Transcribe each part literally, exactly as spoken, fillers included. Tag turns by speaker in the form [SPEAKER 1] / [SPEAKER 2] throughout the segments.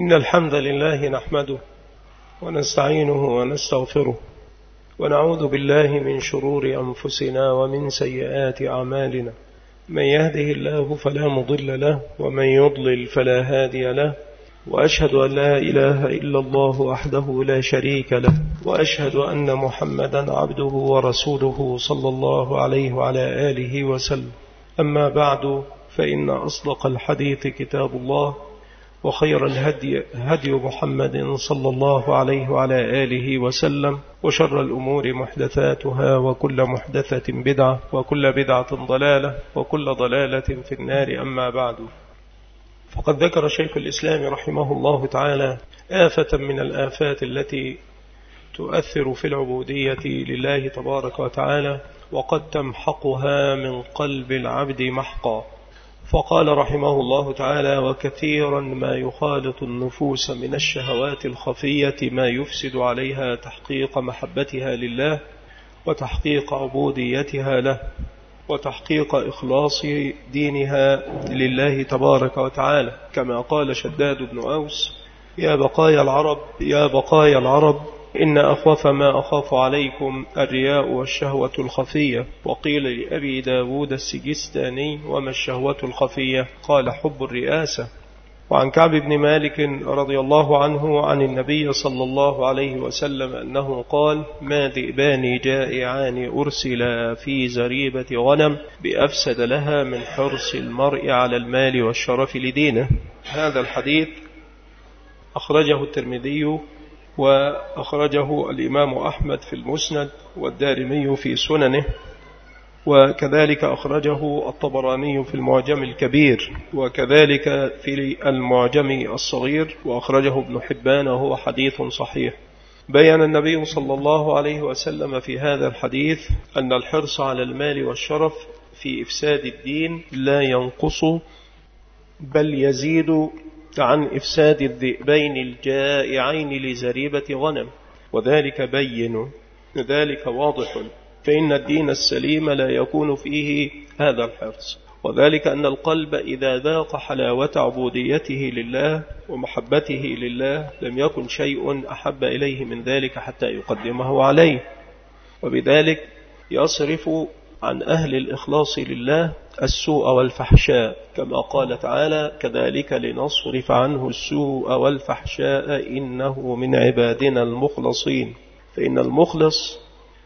[SPEAKER 1] إن الحمد لله نحمده ونستعينه ونستغفره ونعوذ بالله من شرور أنفسنا ومن سيئات أعمالنا. من يهده الله فلا مضل له ومن يضلل فلا هادي له، وأشهد أن لا إله إلا الله وحده لا شريك له، وأشهد أن محمدا عبده ورسوله صلى الله عليه وعلى آله وسلم. أما بعد، فإن أصدق الحديث كتاب الله، وخير الهدي هدي محمد صلى الله عليه وعلى آله وسلم، وشر الأمور محدثاتها، وكل محدثة بدعة، وكل بدعة ضلالة، وكل ضلالة في النار. أما بعد، فقد ذكر شيخ الإسلام رحمه الله تعالى آفة من الآفات التي تؤثر في العبودية لله تبارك وتعالى، وقد تمحقها من قلب العبد محقا. فقال رحمه الله تعالى: وكثيرا ما يخالط النفوس من الشهوات الخفية ما يفسد عليها تحقيق محبتها لله، وتحقيق عبوديتها له، وتحقيق إخلاص دينها لله تبارك وتعالى، كما قال شداد بن أوس: يا بقايا العرب يا بقايا العرب إن أخوف ما أخاف عليكم الرياء والشهوة الخفية. وقيل لأبي داود السجستاني: وما الشهوة الخفية؟ قال: حب الرئاسة. وعن كعب بن مالك رضي الله عنه عن النبي صلى الله عليه وسلم أنه قال: ما ذئبان جائعان أرسلا في زريبة غنم بأفسد لها من حرص المرء على المال والشرف لدينه. هذا الحديث أخرجه الترمذي، وأخرجه الإمام أحمد في المسند، والدارمي في سننه، وكذلك أخرجه الطبراني في المعجم الكبير، وكذلك في المعجم الصغير، وأخرجه ابن حبان، وهو حديث صحيح. بيّن النبي صلى الله عليه وسلم في هذا الحديث أن الحرص على المال والشرف في إفساد الدين لا ينقص بل يزيد عن إفساد الذئبين الجائعين لزريبة غنم، وذلك بين، ذلك واضح، فإن الدين السليم لا يكون فيه هذا الحرص، وذلك أن القلب إذا ذاق حلاوة عبوديته لله ومحبته لله لم يكن شيء أحب إليه من ذلك حتى يقدمه عليه، وبذلك يصرف عن أهل الإخلاص لله السوء والفحشاء، كما قال تعالى: كذلك لنصرف عنه السوء والفحشاء إنه من عبادنا المخلصين. فإن المخلص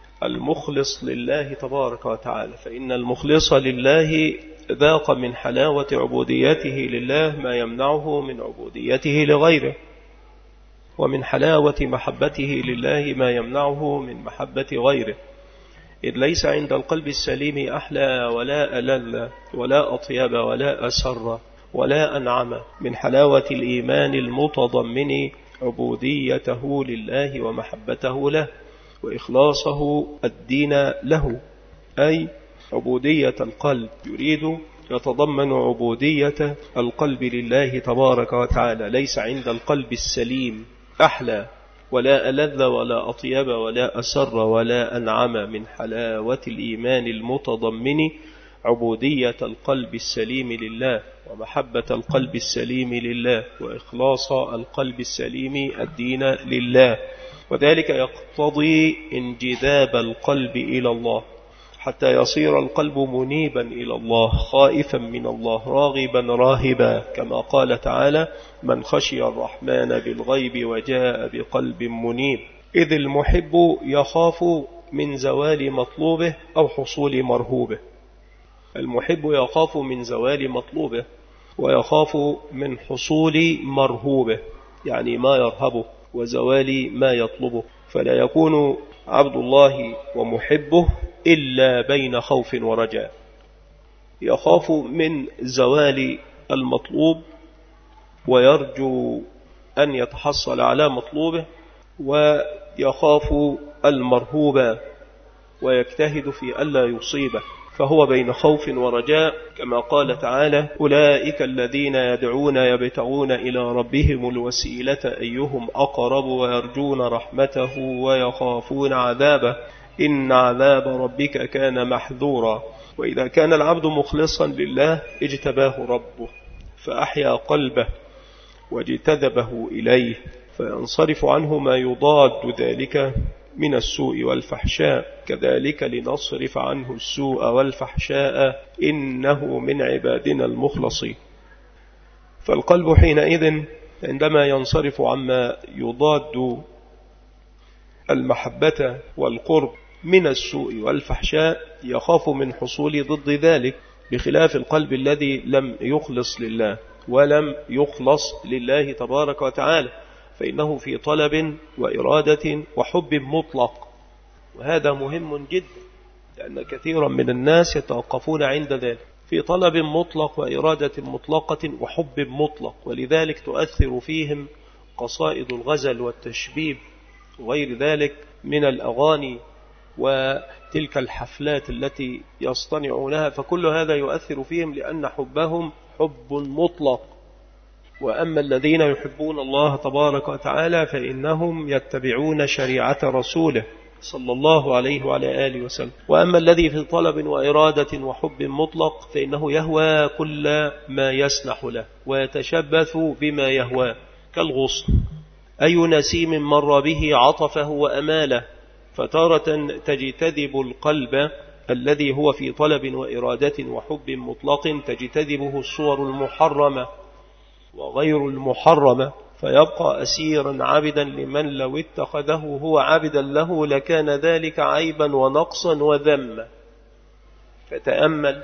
[SPEAKER 1] المخلص لله تبارك وتعالى فإن المخلص لله ذاق من حلاوة عبوديته لله ما يمنعه من عبوديته لغيره، ومن حلاوة محبته لله ما يمنعه من محبة غيره، إذ ليس عند القلب السليم أحلى ولا ألل ولا أطيب ولا أسر ولا أنعم من حلاوة الإيمان المتضمن عبوديته لله ومحبته له وإخلاصه الدين له، أي عبودية القلب. يريد يتضمن عبودية القلب لله تبارك وتعالى. ليس عند القلب السليم أحلى ولا ألذ ولا أطيب ولا أسر ولا أنعم من حلاوة الإيمان المتضمن عبودية القلب السليم لله ومحبة القلب السليم لله وإخلاص القلب السليم الدين لله، وذلك يقتضي انجذاب القلب إلى الله حتى يصير القلب منيبا إلى الله، خائفا من الله، راغبا راهبا، كما قال تعالى: من خشي الرحمن بالغيب وجاء بقلب منيب. إذ المحب يخاف من زوال مطلوبه أو حصول مرهوبه. المحب يخاف من زوال مطلوبه ويخاف من حصول مرهوبه، يعني ما يرهبه، وزوال ما يطلبه، فلا يكون عبد الله ومحبه إلا بين خوف ورجاء. يخاف من زوال المطلوب ويرجو أن يتحصل على مطلوبه، ويخاف المرهوب ويجتهد في ألا يصيبه، فهو بين خوف ورجاء، كما قال تعالى: أولئك الذين يدعون يبتغون إلى ربهم الوسيلة أيهم أقرب ويرجون رحمته ويخافون عذابه إن عذاب ربك كان محذورا. وإذا كان العبد مخلصا لله اجتباه ربه فأحيا قلبه واجتذبه إليه، فينصرف عنه ما يضاد ذلك من السوء والفحشاء. كذلك لنصرف عنه السوء والفحشاء إنه من عبادنا المخلصين. فالقلب حينئذ عندما ينصرف عما يضاد المحبة والقرب من السوء والفحشاء يخاف من حصول ضد ذلك، بخلاف القلب الذي لم يخلص لله ولم يخلص لله تبارك وتعالى، فإنه في طلب وإرادة وحب مطلق. وهذا مهم جدا، لأن كثيرا من الناس يتوقفون عند ذلك، في طلب مطلق وإرادة مطلقة وحب مطلق، ولذلك تؤثر فيهم قصائد الغزل والتشبيب وغير ذلك من الأغاني وتلك الحفلات التي يصطنعونها، فكل هذا يؤثر فيهم لأن حبهم حب مطلق. وأما الذين يحبون الله تبارك وتعالى فإنهم يتبعون شريعة رسوله صلى الله عليه وعلى آله وسلم. وأما الذي في طلب وإرادة وحب مطلق فإنه يهوى كل ما يسنح له ويتشبث بما يهوى، كالغصن أي نسيم مر به عطفه وأماله، فتارة تجتذب القلب الذي هو في طلب وإرادة وحب مطلق تجتذبه الصور المحرمة وغير المحرمة، فيبقى أسيرا عبدا لمن لو اتخذه هو عبدا له لكان ذلك عيبا ونقصا وذما. فتأمل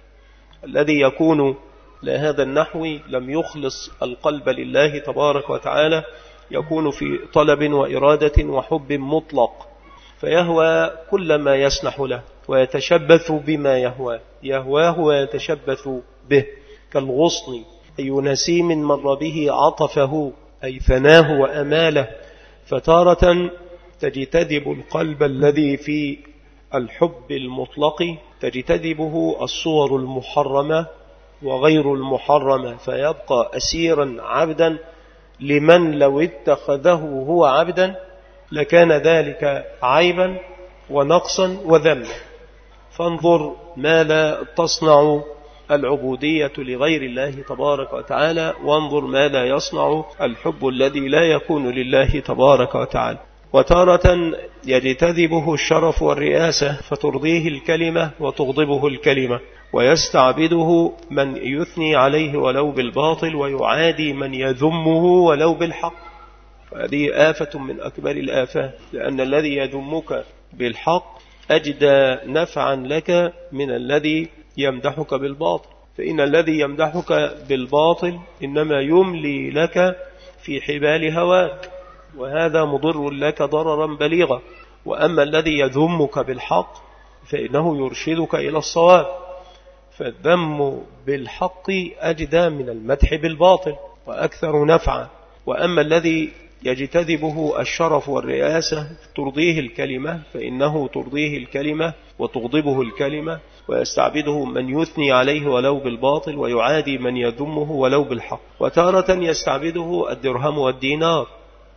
[SPEAKER 1] الذي يكون لهذا النحو لم يخلص القلب لله تبارك وتعالى، يكون في طلب وإرادة وحب مطلق، فيهوى كل ما يسنح له ويتشبث بما يهواه يهواه ويتشبث به، كالغصن أي نسيم مر به عطفه أي ثناه وأماله. فتارة تجتذب القلب الذي في الحب المطلق تجتذبه الصور المحرمة وغير المحرمة، فيبقى أسيرا عبدا لمن لو اتخذه هو عبدا لكان ذلك عيبا ونقصا وذما. فانظر ما لا تصنع العبودية لغير الله تبارك وتعالى، وانظر ما لا يصنع الحب الذي لا يكون لله تبارك وتعالى. وتارة يجتذبه الشرف والرئاسة فترضيه الكلمة وتغضبه الكلمة، ويستعبده من يثني عليه ولو بالباطل ويعادي من يذمه ولو بالحق. فهذه آفة من أكبر الآفات، لأن الذي يذمك بالحق أجدى نفعا لك من الذي يمدحك بالباطل، فإن الذي يمدحك بالباطل إنما يملي لك في حبال هواك، وهذا مضر لك ضررا بليغا. وأما الذي يذمك بالحق فإنه يرشدك إلى الصواب، فالذم بالحق أجدى من المدح بالباطل وأكثر نفعا. وأما الذي يجتذبه الشرف والرئاسة ترضيه الكلمة فإنه ترضيه الكلمة وتغضبه الكلمة، ويستعبده من يثني عليه ولو بالباطل ويعادي من يذمه ولو بالحق. وتارة يستعبده الدرهم والدينار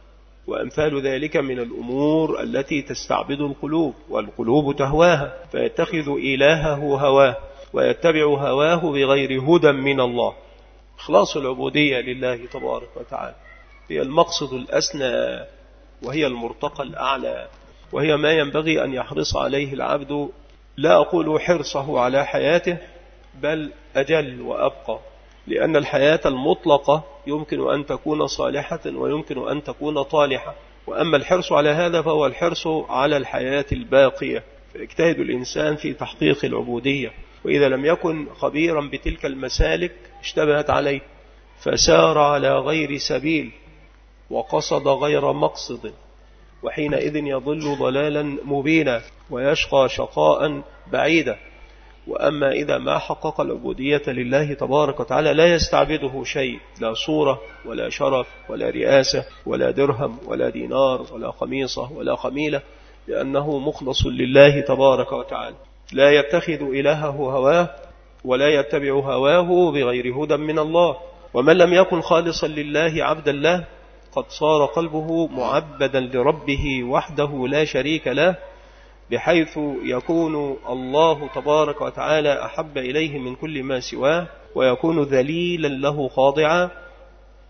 [SPEAKER 1] وأمثال ذلك من الأمور التي تستعبد القلوب، والقلوب تهواها، فيتخذ إلهه هواه ويتبع هواه بغير هدى من الله. إخلاص العبودية لله تبارك وتعالى هي المقصد الأسنى، وهي المرتقى الأعلى، وهي ما ينبغي أن يحرص عليه العبد، لا أقول حرصه على حياته بل أجل وأبقى، لأن الحياة المطلقة يمكن أن تكون صالحة ويمكن أن تكون طالحة، وأما الحرص على هذا فهو الحرص على الحياة الباقية. فيجتهد الإنسان في تحقيق العبودية، وإذا لم يكن خبيرا بتلك المسالك اشتبهت عليه فسار على غير سبيل وقصد غير مقصد، وحينئذ يضل ضلالا مبينا ويشقى شقاء بعيدا. وأما إذا ما حقق العبودية لله تبارك وتعالى لا يستعبده شيء، لا صورة ولا شرف ولا رئاسة ولا درهم ولا دينار ولا خميصة ولا خميلة، لأنه مخلص لله تبارك وتعالى، لا يتخذ إلهه هواه ولا يتبع هواه بغير هدى من الله. ومن لم يكن خالصا لله عبدا له قد صار قلبه معبدا لربه وحده لا شريك له، بحيث يكون الله تبارك وتعالى أحب إليه من كل ما سواه، ويكون ذليلا له خاضعا،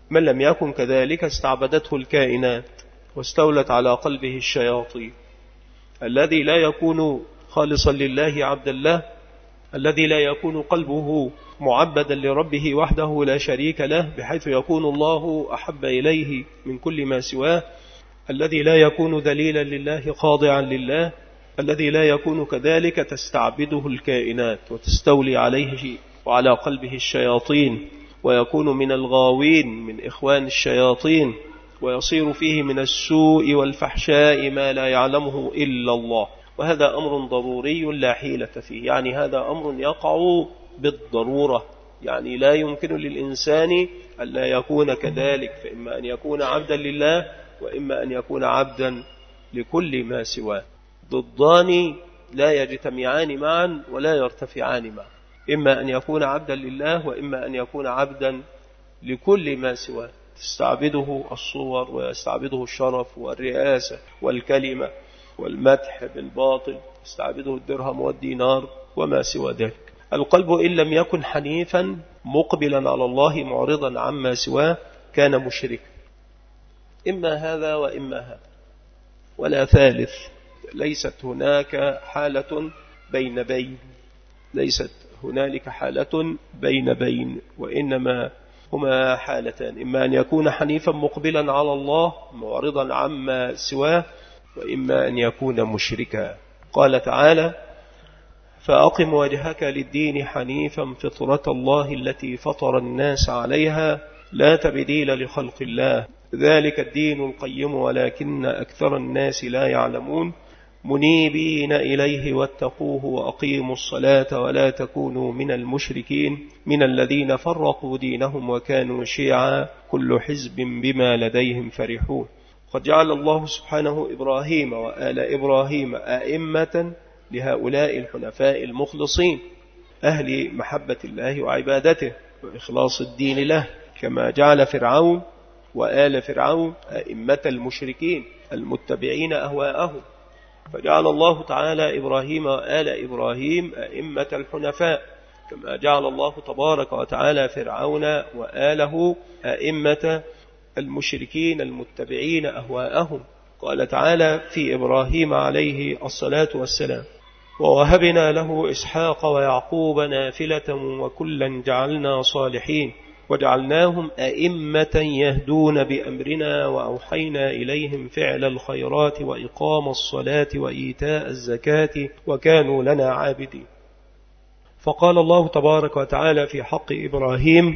[SPEAKER 1] من لم يكن كذلك استعبدته الكائنات واستولت على قلبه الشياطين. الذي لا يكون خالصا لله عبدا له، الذي لا يكون قلبه معبدا لربه وحده لا شريك له بحيث يكون الله أحب إليه من كل ما سواه، الذي لا يكون ذليلا لله خاضعا لله، الذي لا يكون كذلك تستعبده الكائنات وتستولي عليه وعلى قلبه الشياطين، ويكون من الغاوين من إخوان الشياطين، ويصير فيه من السوء والفحشاء ما لا يعلمه إلا الله. وهذا أمر ضروري لا حيلة فيه، يعني هذا أمر يقع بالضرورة، يعني لا يمكن للإنسان أن لا يكون كذلك، فإما أن يكون عبدا لله وإما أن يكون عبدا لكل ما سواه. ضدان لا يجتمعان معا ولا يرتفعان معا، إما أن يكون عبدا لله وإما أن يكون عبدا لكل ما سواه، تستعبده الصور ويستعبده الشرف والرئاسة والكلمة والمدح بالباطل، تستعبده الدرهم والدينار وما سوى ذلك. القلب إن لم يكن حنيفا مقبلا على الله معرضا عما سواه كان مشركا، إما هذا وإما هذا ولا ثالث. ليست هناك حالة بين بين، ليست هنالك حالة بين بين، وإنما هما حالتان، إما أن يكون حنيفا مقبلا على الله معرضا عما سواه، وإما أن يكون مشركا. قال تعالى: فأقم وجهك للدين حنيفا فطرة الله التي فطر الناس عليها لا تبديل لخلق الله ذلك الدين القيم ولكن أكثر الناس لا يعلمون منيبين إليه واتقوه وأقيموا الصلاة ولا تكونوا من المشركين من الذين فرقوا دينهم وكانوا شيعا كل حزب بما لديهم فرحون. قد جعل الله سبحانه إبراهيم وآل إبراهيم أئمة لهؤلاء الحنفاء المخلصين أهل محبة الله وعبادته وإخلاص الدين له، كما جعل فرعون وآل فرعون أئمة المشركين المتبعين أهواءهم، فجعل الله تعالى إبراهيم وآل إبراهيم أئمة الحنفاء، كما جعل الله تبارك وتعالى فرعون وآله أئمة المشركين المتبعين أهواءهم. قال تعالى في إبراهيم عليه الصلاة والسلام: ووهبنا له إسحاق ويعقوب نافلة وكلا جعلنا صالحين وجعلناهم أئمة يهدون بأمرنا وأوحينا إليهم فعل الخيرات وإقام الصلاة وإيتاء الزكاة وكانوا لنا عابدين. فقال الله تبارك وتعالى في حق إبراهيم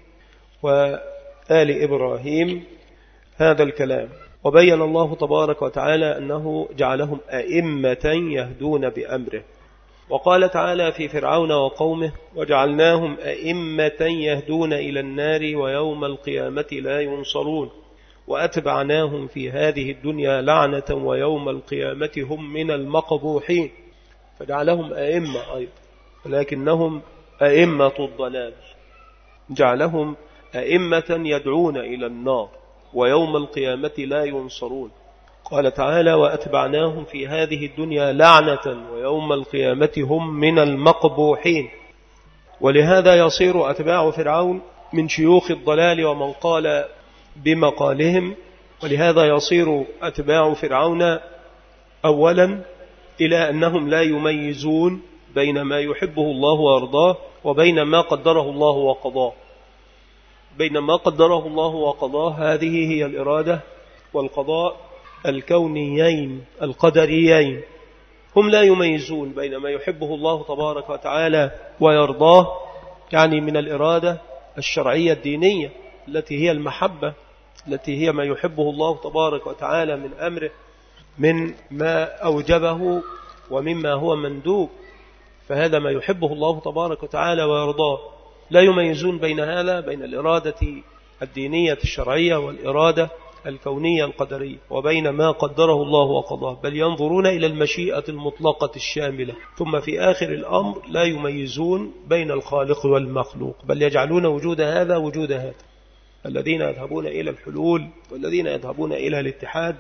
[SPEAKER 1] وآل إبراهيم هذا الكلام، وبين الله تبارك وتعالى أنه جعلهم أئمة يهدون بأمره. وقال تعالى في فرعون وقومه: وجعلناهم أئمة يهدون إلى النار ويوم القيامة لا ينصرون وأتبعناهم في هذه الدنيا لعنة ويوم القيامة هم من المقبوحين. فجعلهم أئمة أيضا، ولكنهم أئمة الضلال، جعلهم أئمة يدعون إلى النار ويوم القيامة لا ينصرون. قال تعالى: وأتبعناهم في هذه الدنيا لعنة ويوم القيامة هم من المقبوحين. ولهذا يصير أتباع فرعون من شيوخ الضلال ومن قال بمقالهم، ولهذا يصير أتباع فرعون أولا إلى أنهم لا يميزون بين ما يحبه الله وأرضاه وبين ما قدره الله وقضاه. بين ما قدره الله وقضاه هذه هي الإرادة والقضاء الكونيين القدريين، هم لا يميزون بين ما يحبه الله تبارك وتعالى ويرضاه، يعني من الإرادة الشرعية الدينية التي هي المحبة، التي هي ما يحبه الله تبارك وتعالى من أمره من ما أوجبه ومما هو مندوب، فهذا ما يحبه الله تبارك وتعالى ويرضاه. لا يميزون بين هذا بين الإرادة الدينية الشرعية والإرادة الكونية القدرية وبين ما قدره الله وقضاه، بل ينظرون إلى المشيئة المطلقة الشاملة، ثم في آخر الأمر لا يميزون بين الخالق والمخلوق، بل يجعلون وجود هذا وجود هذا. الذين يذهبون إلى الحلول والذين يذهبون إلى الاتحاد،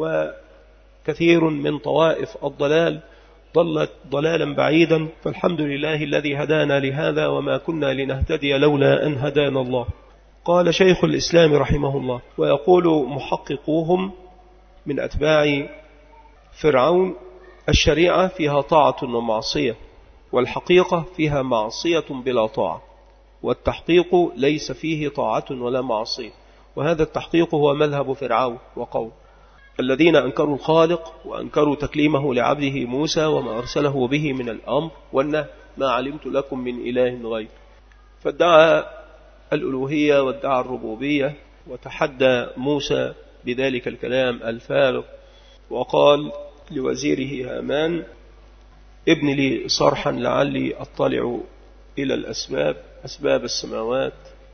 [SPEAKER 1] وكثير من طوائف الضلال ضلت ضلالا بعيدا، فالحمد لله الذي هدانا لهذا وما كنا لنهتدي لولا أن هدانا الله. قال شيخ الإسلام رحمه الله: ويقول محققوهم من أتباع فرعون: الشريعة فيها طاعة ومعصية، والحقيقة فيها معصية بلا طاعة، والتحقيق ليس فيه طاعة ولا معصية. وهذا التحقيق هو مذهب فرعون وقوم الذين أنكروا الخالق وأنكروا تكليمه لعبده موسى وما أرسله به من الأمر والنهي: ما علمت لكم من إله غير. فادعى الألوهية وادعى الربوبية، وتحدى موسى بذلك الكلام الفارغ، وقال لوزيره هامان: ابن لي صرحا لعلي أطلع إلى الأسباب أسباب السماوات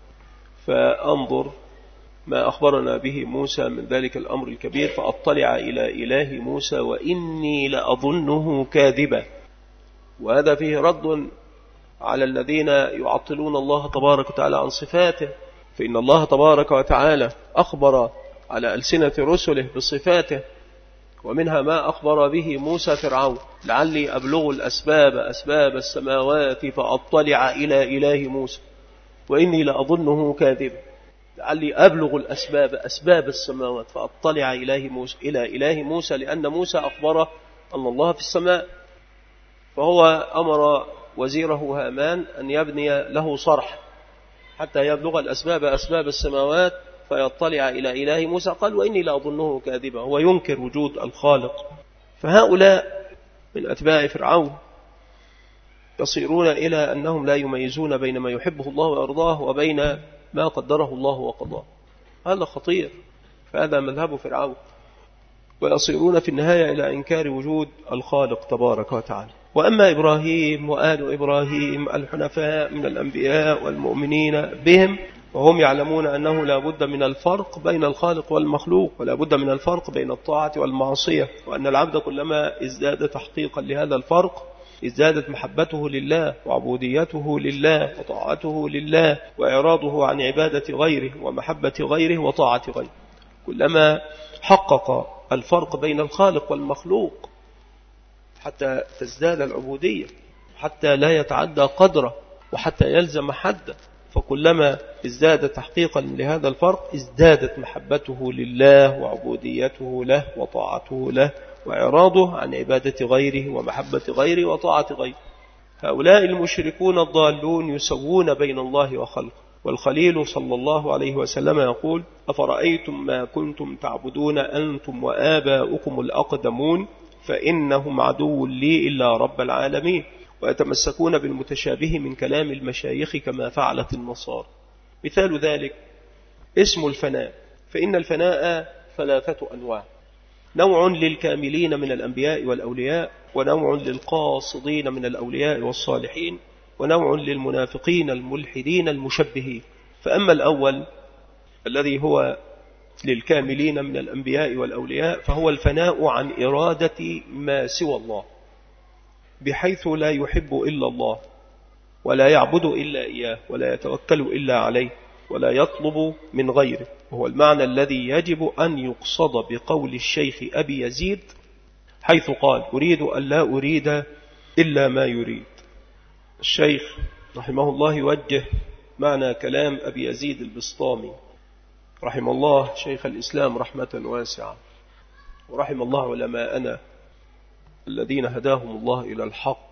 [SPEAKER 1] فأنظر ما أخبرنا به موسى من ذلك الأمر الكبير، فأطلع إلى إله موسى وإني لأظنه كاذبا. وهذا فيه رد على الذين يعطلون الله تبارك وتعالى عن صفاته، فإن الله تبارك وتعالى أخبر على ألسنة رسله بصفاته، ومنها ما أخبر به موسى فرعون: لعلي أبلغ الأسباب أسباب السماوات فأطلع إلى إله موسى وإني لأظنه كاذبا. لعلي أبلغ الأسباب أسباب السماوات فأطلع إلى موسى إلى إله موسى، لأن موسى أخبر أن الله في السماء، فهو أمر وزيره هامان أن يبني له صرح حتى يبلغ الأسباب أسباب السماوات فيطلع إلى إله موسى. قال: وإني لأظنه كاذبا، هو ينكر وجود الخالق. فهؤلاء من أتباع فرعون يصيرون إلى أنهم لا يميزون بين ما يحبه الله ويرضاه وبين ما قدره الله وقضاه. هذا خطير، فهذا مذهب فرعون، ويصيرون في النهاية إلى إنكار وجود الخالق تبارك وتعالى. وأما إبراهيم وآل إبراهيم الحنفاء من الأنبياء والمؤمنين بهم، وهم يعلمون أنه لا بد من الفرق بين الخالق والمخلوق، ولا بد من الفرق بين الطاعة والمعصية، وأن العبد كلما ازداد تحقيقا لهذا الفرق ازدادت محبته لله وعبوديته لله وطاعته لله وإعراضه عن عبادة غيره ومحبة غيره وطاعة غيره. كلما حقق الفرق بين الخالق والمخلوق حتى تزداد العبودية، حتى لا يتعدى قدره، وحتى يلزم حده، فكلما ازداد تحقيقا لهذا الفرق ازدادت محبته لله وعبوديته له وطاعته له وإعراضه عن عبادة غيره ومحبة غيره وطاعة غيره. هؤلاء المشركون الضالون يسوون بين الله وخلقه. والخليل صلى الله عليه وسلم يقول: أفرأيتم ما كنتم تعبدون أنتم وآباؤكم الأقدمون فإنهم عدو لي إلا رب العالمين. ويتمسكون بالمتشابه من كلام المشايخ كما فعلت النصارى. مثال ذلك اسم الفناء، فإن الفناء ثلاثة أنواع: نوع للكاملين من الأنبياء والأولياء، ونوع للقاصدين من الأولياء والصالحين، ونوع للمنافقين الملحدين المشبهين. فأما الأول الذي هو للكاملين من الأنبياء والأولياء فهو الفناء عن إرادة ما سوى الله، بحيث لا يحب إلا الله، ولا يعبد إلا إياه، ولا يتوكل إلا عليه، ولا يطلب من غيره. وهو المعنى الذي يجب أن يقصد بقول الشيخ أبي يزيد حيث قال: أريد أن لا أريد إلا ما يريد. الشيخ رحمه الله يوجه معنى كلام أبي يزيد البسطامي رحمه الله شيخ الإسلام رحمة واسعة، ورحم الله علماءنا الذين هداهم الله إلى الحق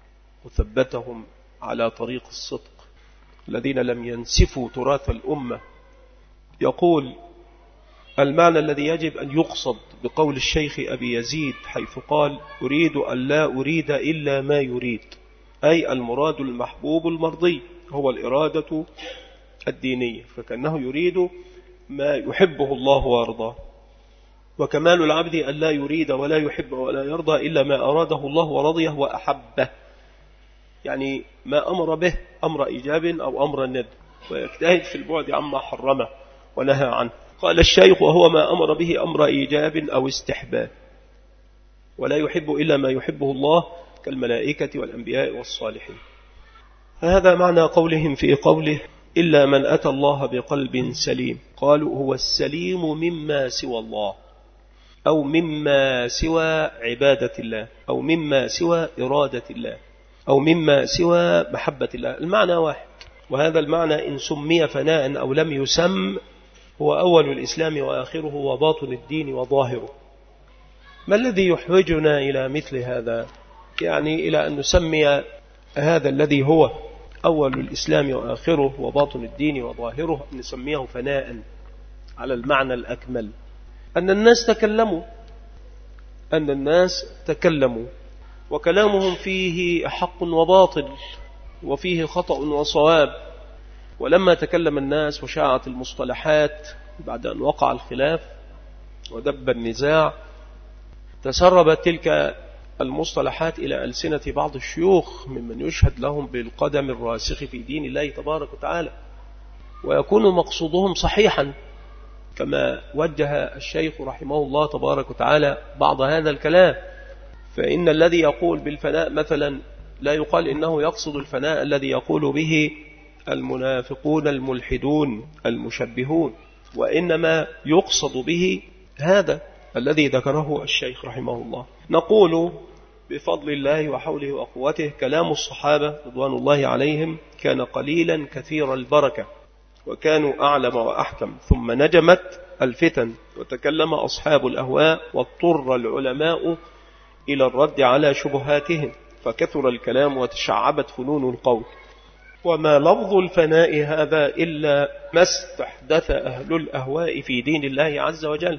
[SPEAKER 1] وثبتهم على طريق الصدق، الذين لم ينسفوا تراث الأمة. يقول: المعنى الذي يجب أن يقصد بقول الشيخ أبي يزيد حيث قال: أريد أن لا أريد إلا ما يريد، أي المراد المحبوب المرضي هو الإرادة الدينية، فكأنه يريد ما يحبه الله ويرضاه. وكمال العبد أن لا يريد ولا يحب ولا يرضى إلا ما أراده الله ورضيه وأحبه، يعني ما أمر به أمر إيجاب أو أمر ند، ويجتهد في البعد عما حرمه ونهى عنه. قال الشيخ: وهو ما أمر به أمر إيجاب أو استحباب، ولا يحب إلا ما يحبه الله كالملائكة والأنبياء والصالحين. فهذا معنى قولهم في قوله: إلا من أتى الله بقلب سليم. قالوا: هو السليم مما سوى الله، أو مما سوى عبادة الله، أو مما سوى إرادة الله، أو مما سوى محبة الله. المعنى واحد، وهذا المعنى إن سمي فناء أو لم يسم هو أول الإسلام وآخره وباطن الدين وظاهره. ما الذي يحوجنا إلى مثل هذا؟ يعني إلى أن نسمي هذا الذي هو أول الإسلام وآخره وباطن الدين وظاهره أن نسميه فناء على المعنى الأكمل. أن الناس تكلموا أن الناس تكلموا وكلامهم فيه حق وباطل وفيه خطأ وصواب، ولما تكلم الناس وشاعت المصطلحات بعد أن وقع الخلاف ودب النزاع تسربت تلك المصطلحات إلى ألسنة بعض الشيوخ ممن يشهد لهم بالقدم الراسخ في دين الله تبارك وتعالى، ويكون مقصودهم صحيحا كما وجه الشيخ رحمه الله تبارك وتعالى بعض هذا الكلام. فإن الذي يقول بالفناء مثلا لا يقال إنه يقصد الفناء الذي يقول به المنافقون الملحدون المشبهون، وإنما يقصد به هذا الذي ذكره الشيخ رحمه الله. نقول بفضل الله وحوله وقوته كلام الصحابة رضوان الله عليهم كان قليلا كثير البركة وكانوا أعلم وأحكم، ثم نجمت الفتن وتكلم أصحاب الأهواء واضطر العلماء إلى الرد على شبهاتهم فكثر الكلام وتشعبت فنون القول. وما لفظ الفناء هذا إلا ما استحدث أهل الأهواء في دين الله عز وجل،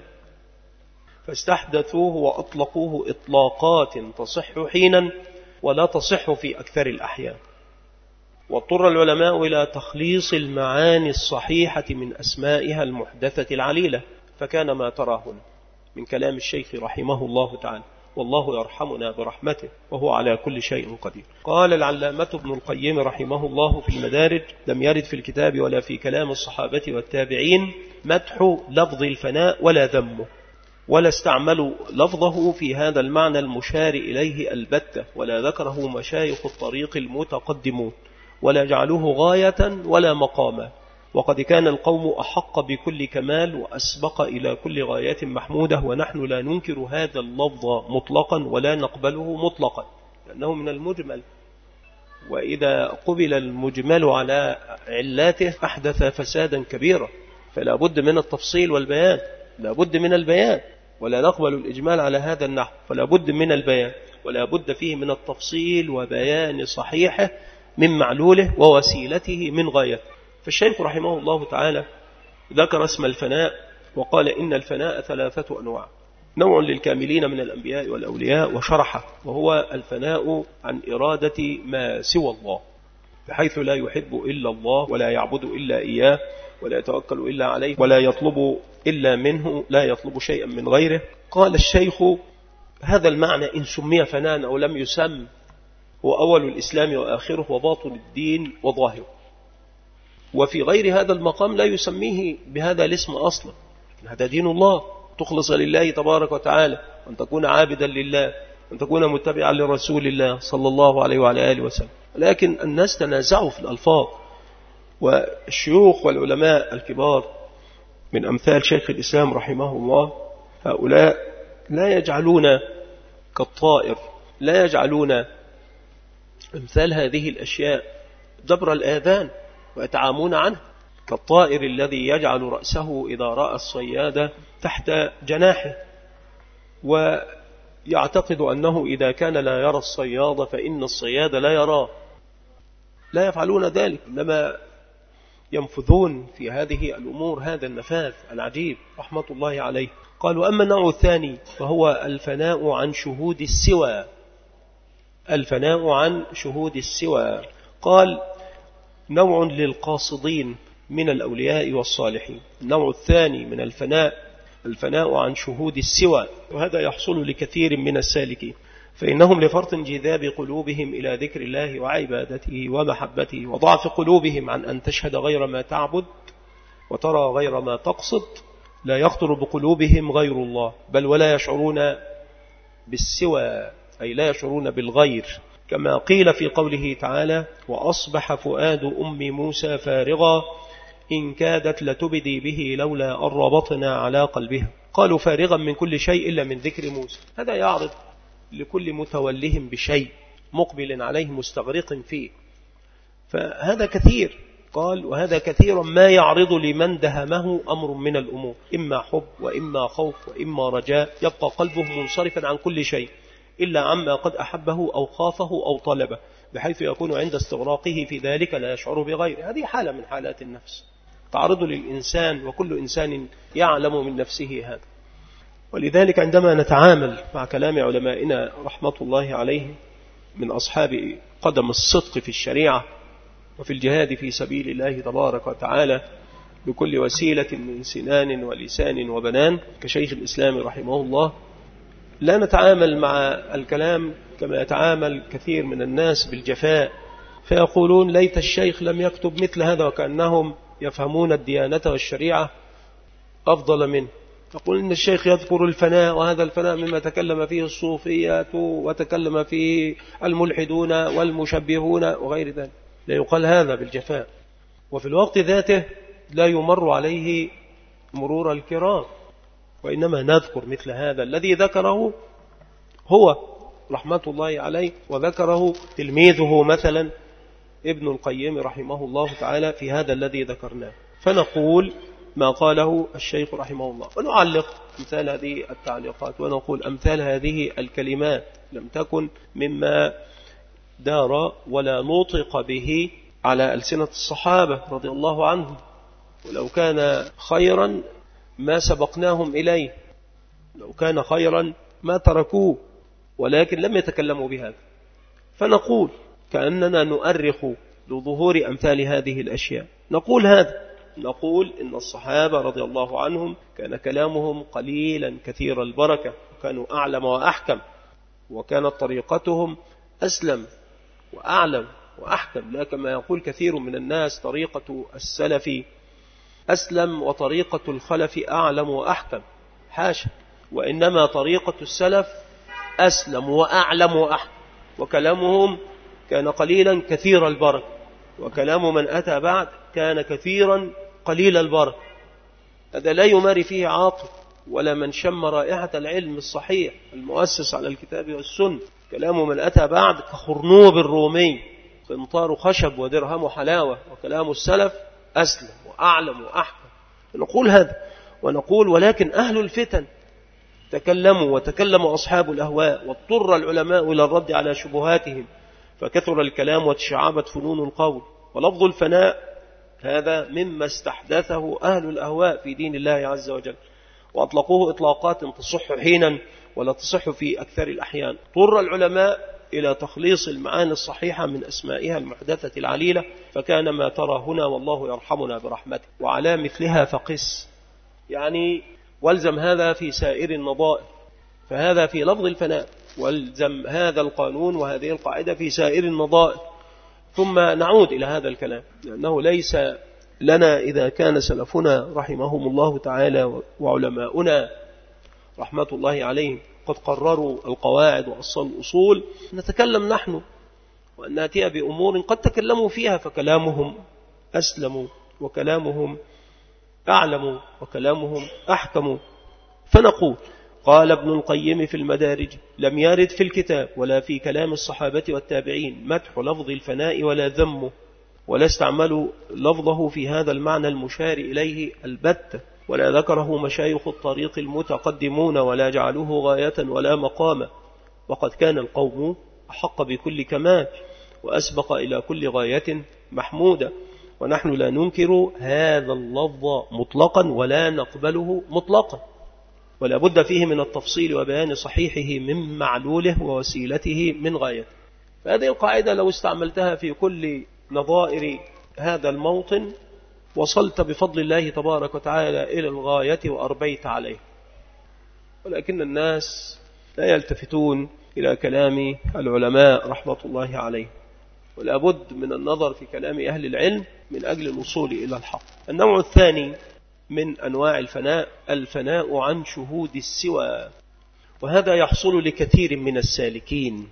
[SPEAKER 1] فاستحدثوه وأطلقوه إطلاقات تصح حينا ولا تصح في أكثر الأحيان. واضطر العلماء إلى تخليص المعاني الصحيحة من أسمائها المحدثة العليلة، فكان ما ترى هنا من كلام الشيخ رحمه الله تعالى، والله يرحمنا برحمته وهو على كل شيء قدير. قال العلامة ابن القيم رحمه الله في المدارج: لم يرد في الكتاب ولا في كلام الصحابة والتابعين مدح لفظ الفناء ولا ذمه، ولا استعملوا لفظه في هذا المعنى المشار إليه البتة، ولا ذكره مشايخ الطريق المتقدمون، ولا جعلوه غاية ولا مقاما. وقد كان القوم أحق بكل كمال وأسبق إلى كل غاية محمودة، ونحن لا ننكر هذا اللفظ مطلقا ولا نقبله مطلقا لأنه من المجمل، وإذا قبل المجمل على علاته أحدث فسادا كبيرا، فلا بد من التفصيل والبيان، لا بد من البيان، ولا نقبل الإجمال على هذا النحو، فلا بد من البيان، ولا بد فيه من التفصيل وبيان صحيحه من معلوله ووسيلته من غايته. فالشيخ رحمه الله تعالى ذكر اسم الفناء وقال إن الفناء ثلاثة أنواع: نوع للكاملين من الأنبياء والأولياء وشرحه، وهو الفناء عن إرادة ما سوى الله، بحيث لا يحب إلا الله ولا يعبد إلا إياه ولا يتوكل إلا عليه ولا يطلب إلا منه، لا يطلب شيئا من غيره. قال الشيخ: هذا المعنى إن سمي فناء أو لم يسم هو أول الإسلام وآخره وباطن الدين وظاهره. وفي غير هذا المقام لا يسميه بهذا الاسم أصلا، هذا دين الله، تخلص لله تبارك وتعالى، وأن تكون عابدا لله، وأن تكون متبعا لرسول الله صلى الله عليه وعلى آله وسلم. لكن الناس تنازعوا في الألفاظ، والشيوخ والعلماء الكبار من أمثال شيخ الإسلام رحمه الله هؤلاء لا يجعلون كالطائر، لا يجعلون أمثال هذه الأشياء دبر الآذان ويتعامون عنه، كالطائر الذي يجعل رأسه إذا رأى الصيادة تحت جناحه، ويعتقد أنه إذا كان لا يرى الصياد فإن الصياد لا يراه. لا يفعلون ذلك، إنما ينفذون في هذه الأمور هذا النفاذ العجيب رحمة الله عليه. قالوا: أما النوع الثاني فهو الفناء عن شهود السوى. الفناء عن شهود السوى قال: نوع للقاصدين من الأولياء والصالحين. النوع الثاني من الفناء الفناء عن شهود السوى، وهذا يحصل لكثير من السالكين، فإنهم لفرط انجذاب قلوبهم إلى ذكر الله وعبادته ومحبته، وضعف قلوبهم عن أن تشهد غير ما تعبد وترى غير ما تقصد، لا يخطر بقلوبهم غير الله، بل ولا يشعرون بالسوى، أي لا يشعرون بالغير، كما قيل في قوله تعالى: وأصبح فؤاد أم موسى فارغا إن كادت لتبدي به لولا أن ربطنا على قلبها. قالوا فارغا من كل شيء إلا من ذكر موسى. هذا يعرض لكل متولهم بشيء مقبل عليه مستغرق فيه، فهذا كثير قال وهذا كثيرا ما يعرض لمن دهمه أمر من الأمور، إما حب وإما خوف وإما رجاء، يبقى قلبه منصرفا عن كل شيء إلا عما قد أحبه أو خافه أو طلبه، بحيث يكون عند استغراقه في ذلك لا يشعر بغيره. هذه حالة من حالات النفس تعرض للإنسان، وكل إنسان يعلم من نفسه هذا. ولذلك عندما نتعامل مع كلام علمائنا رحمة الله عليهم من أصحاب قدم الصدق في الشريعة وفي الجهاد في سبيل الله تبارك وتعالى بكل وسيلة من سنان ولسان وبنان كشيخ الإسلام رحمه الله، لا نتعامل مع الكلام كما يتعامل كثير من الناس بالجفاء، فيقولون ليت الشيخ لم يكتب مثل هذا، وكأنهم يفهمون الديانة والشريعة أفضل منه. يقول إن الشيخ يذكر الفناء، وهذا الفناء مما تكلم فيه الصوفية وتكلم فيه الملحدون والمشبهون وغير ذلك. لا يقال هذا بالجفاء، وفي الوقت ذاته لا يمر عليه مرور الكرام، وإنما نذكر مثل هذا الذي ذكره هو رحمة الله عليه، وذكره تلميذه مثلا ابن القيم رحمه الله تعالى في هذا الذي ذكرناه، فنقول ما قاله الشيخ رحمه الله، ونعلق أمثال هذه التعليقات، ونقول أمثال هذه الكلمات لم تكن مما دار ولا نطق به على ألسنة الصحابة رضي الله عنهم، ولو كان خيرا ما سبقناهم إليه، لو كان خيرا ما تركوه، ولكن لم يتكلموا بهذا. فنقول كأننا نؤرخ لظهور أمثال هذه الأشياء، نقول هذا، نقول إن الصحابة رضي الله عنهم كان كلامهم قليلا كثير البركة، وكانوا أعلم وأحكم، وكانت طريقتهم أسلم وأعلم وأحكم، لا كما يقول كثير من الناس طريقة السلف أسلم وطريقة الخلف أعلم وأحكم، حاشا، وإنما طريقة السلف أسلم وأعلم وأحكم، وكلامهم كان قليلا كثير البركة، وكلام من أتى بعد كان كثيرا قليل البركة. هذا لا يماري فيه عاطل ولا من شم رائحة العلم الصحيح المؤسس على الكتاب والسنة. كلام من أتى بعد كخرنوب الرومي، قنطار خشب ودرهم حلاوة، وكلام السلف أسلم وأعلم وأحكم. نقول هذا، ونقول ولكن أهل الفتن تكلموا، وتكلم أصحاب الأهواء، واضطر العلماء إلى الرد على شبهاتهم، فكثر الكلام وتشعبت فنون القول. ولفظ الفناء هذا مما استحدثه أهل الأهواء في دين الله عز وجل، وأطلقوه إطلاقات تصح حينا ولا تصح في أكثر الأحيان. اضطر العلماء إلى تخليص المعاني الصحيحة من أسمائها المحدثة العليلة، فكان ما ترى هنا والله يرحمنا برحمته، وعلى مثلها فقس، يعني والزم هذا في سائر النظائر، فهذا في لفظ الفناء، والزم هذا القانون وهذه القاعدة في سائر النظائر. ثم نعود إلى هذا الكلام، لأنه ليس لنا إذا كان سلفنا رحمهم الله تعالى وعلماؤنا رحمة الله عليهم قد قرروا القواعد وأصل الأصول، نتكلم نحن وأن نأتي بأمور قد تكلموا فيها، فكلامهم أسلموا وكلامهم أعلموا وكلامهم أحكموا. فنقول قال ابن القيم في المدارج لم يرد في الكتاب ولا في كلام الصحابة والتابعين مدح لفظ الفناء ولا ذمه، ولا استعملوا لفظه في هذا المعنى المشار إليه البتة، ولا ذكره مشايخ الطريق المتقدمون، ولا جعلوه غاية ولا مقاما، وقد كان القوم أحق بكل كمال وأسبق إلى كل غاية محمودة، ونحن لا ننكر هذا اللفظ مطلقا ولا نقبله مطلقا، ولا بد فيه من التفصيل وبيان صحيحه من معلوله ووسيلته من غايته. فهذه القاعدة لو استعملتها في كل نظائر هذا الموطن وصلت بفضل الله تبارك وتعالى إلى الغاية وأربيت عليه، ولكن الناس لا يلتفتون إلى كلام العلماء رحمة الله عليه، ولا بد من النظر في كلام أهل العلم من أجل الوصول إلى الحق. النوع الثاني من أنواع الفناء الفناء عن شهود السوى، وهذا يحصل لكثير من السالكين،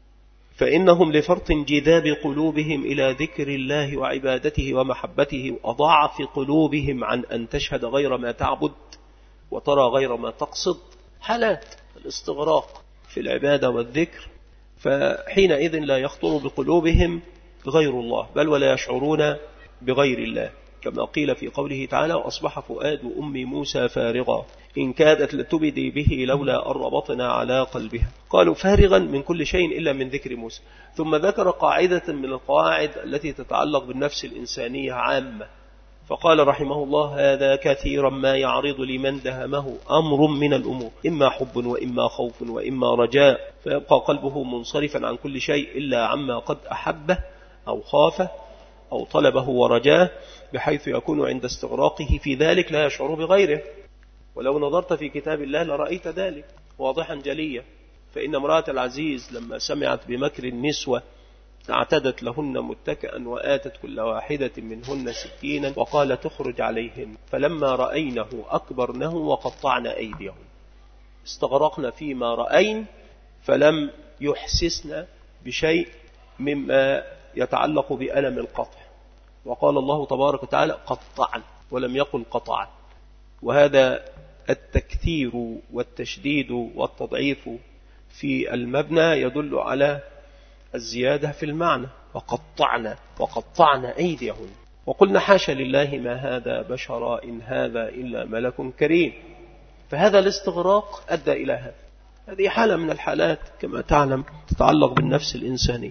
[SPEAKER 1] فإنهم لفرط انجذاب قلوبهم إلى ذكر الله وعبادته ومحبته، وضعف قلوبهم عن أن تشهد غير ما تعبد وترى غير ما تقصد، حالات الاستغراق في العبادة والذكر، فحينئذ لا يخطر بقلوبهم غير الله، بل ولا يشعرون بغير الله، كما قيل في قوله تعالى: وأصبح فؤاد أم موسى فارغا إن كادت لتبدي به لولا أن ربطنا على قلبها. قالوا فارغا من كل شيء إلا من ذكر موسى. ثم ذكر قاعدة من القواعد التي تتعلق بالنفس الإنسانية عامة، فقال رحمه الله: هذا كثيرا ما يعرض لمن دهمه أمر من الأمور، إما حب وإما خوف وإما رجاء، فيبقى قلبه منصرفا عن كل شيء إلا عما قد أحبه أو خافه أو طلبه ورجاه، بحيث يكون عند استغراقه في ذلك لا يشعر بغيره. ولو نظرت في كتاب الله لرأيت ذلك واضحا جليا. فإن امرأة العزيز لما سمعت بمكر النسوة اعتدت لهن متكئا وآتت كل واحدة منهن سكينا وقال تخرج عليهن، فلما رأينه أكبرنه وقطعن أيديهن. استغرقنا فيما رأين فلم يحسسنا بشيء مما يتعلق بألم القطع. وقال الله تبارك وتعالى: قطعن، ولم يقل قطعن. وهذا التكثير والتشديد والتضعيف في المبنى يدل على الزيادة في المعنى. وقطعنا وقطعنا أيديهن، وقلنا حاشا لله ما هذا بشرا إن هذا إلا ملك كريم. فهذا الاستغراق أدى إلى هذا. هذه حالة من الحالات كما تعلم تتعلق بالنفس الإنساني.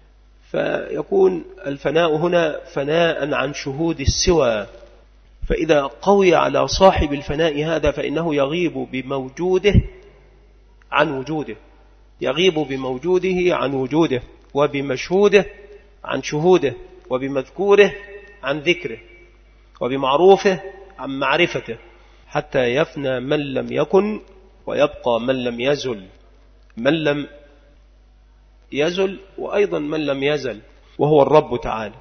[SPEAKER 1] فيكون الفناء هنا فناء عن شهود السوى، فإذا قوي على صاحب الفناء هذا فإنه يغيب بموجوده عن وجوده، يغيب بموجوده عن وجوده، وبمشهوده عن شهوده، وبمذكوره عن ذكره، وبمعروفه عن معرفته، حتى يفنى من لم يكن ويبقى من لم يزل، من لم يزل وأيضا من لم يزل، وهو الرب تعالى.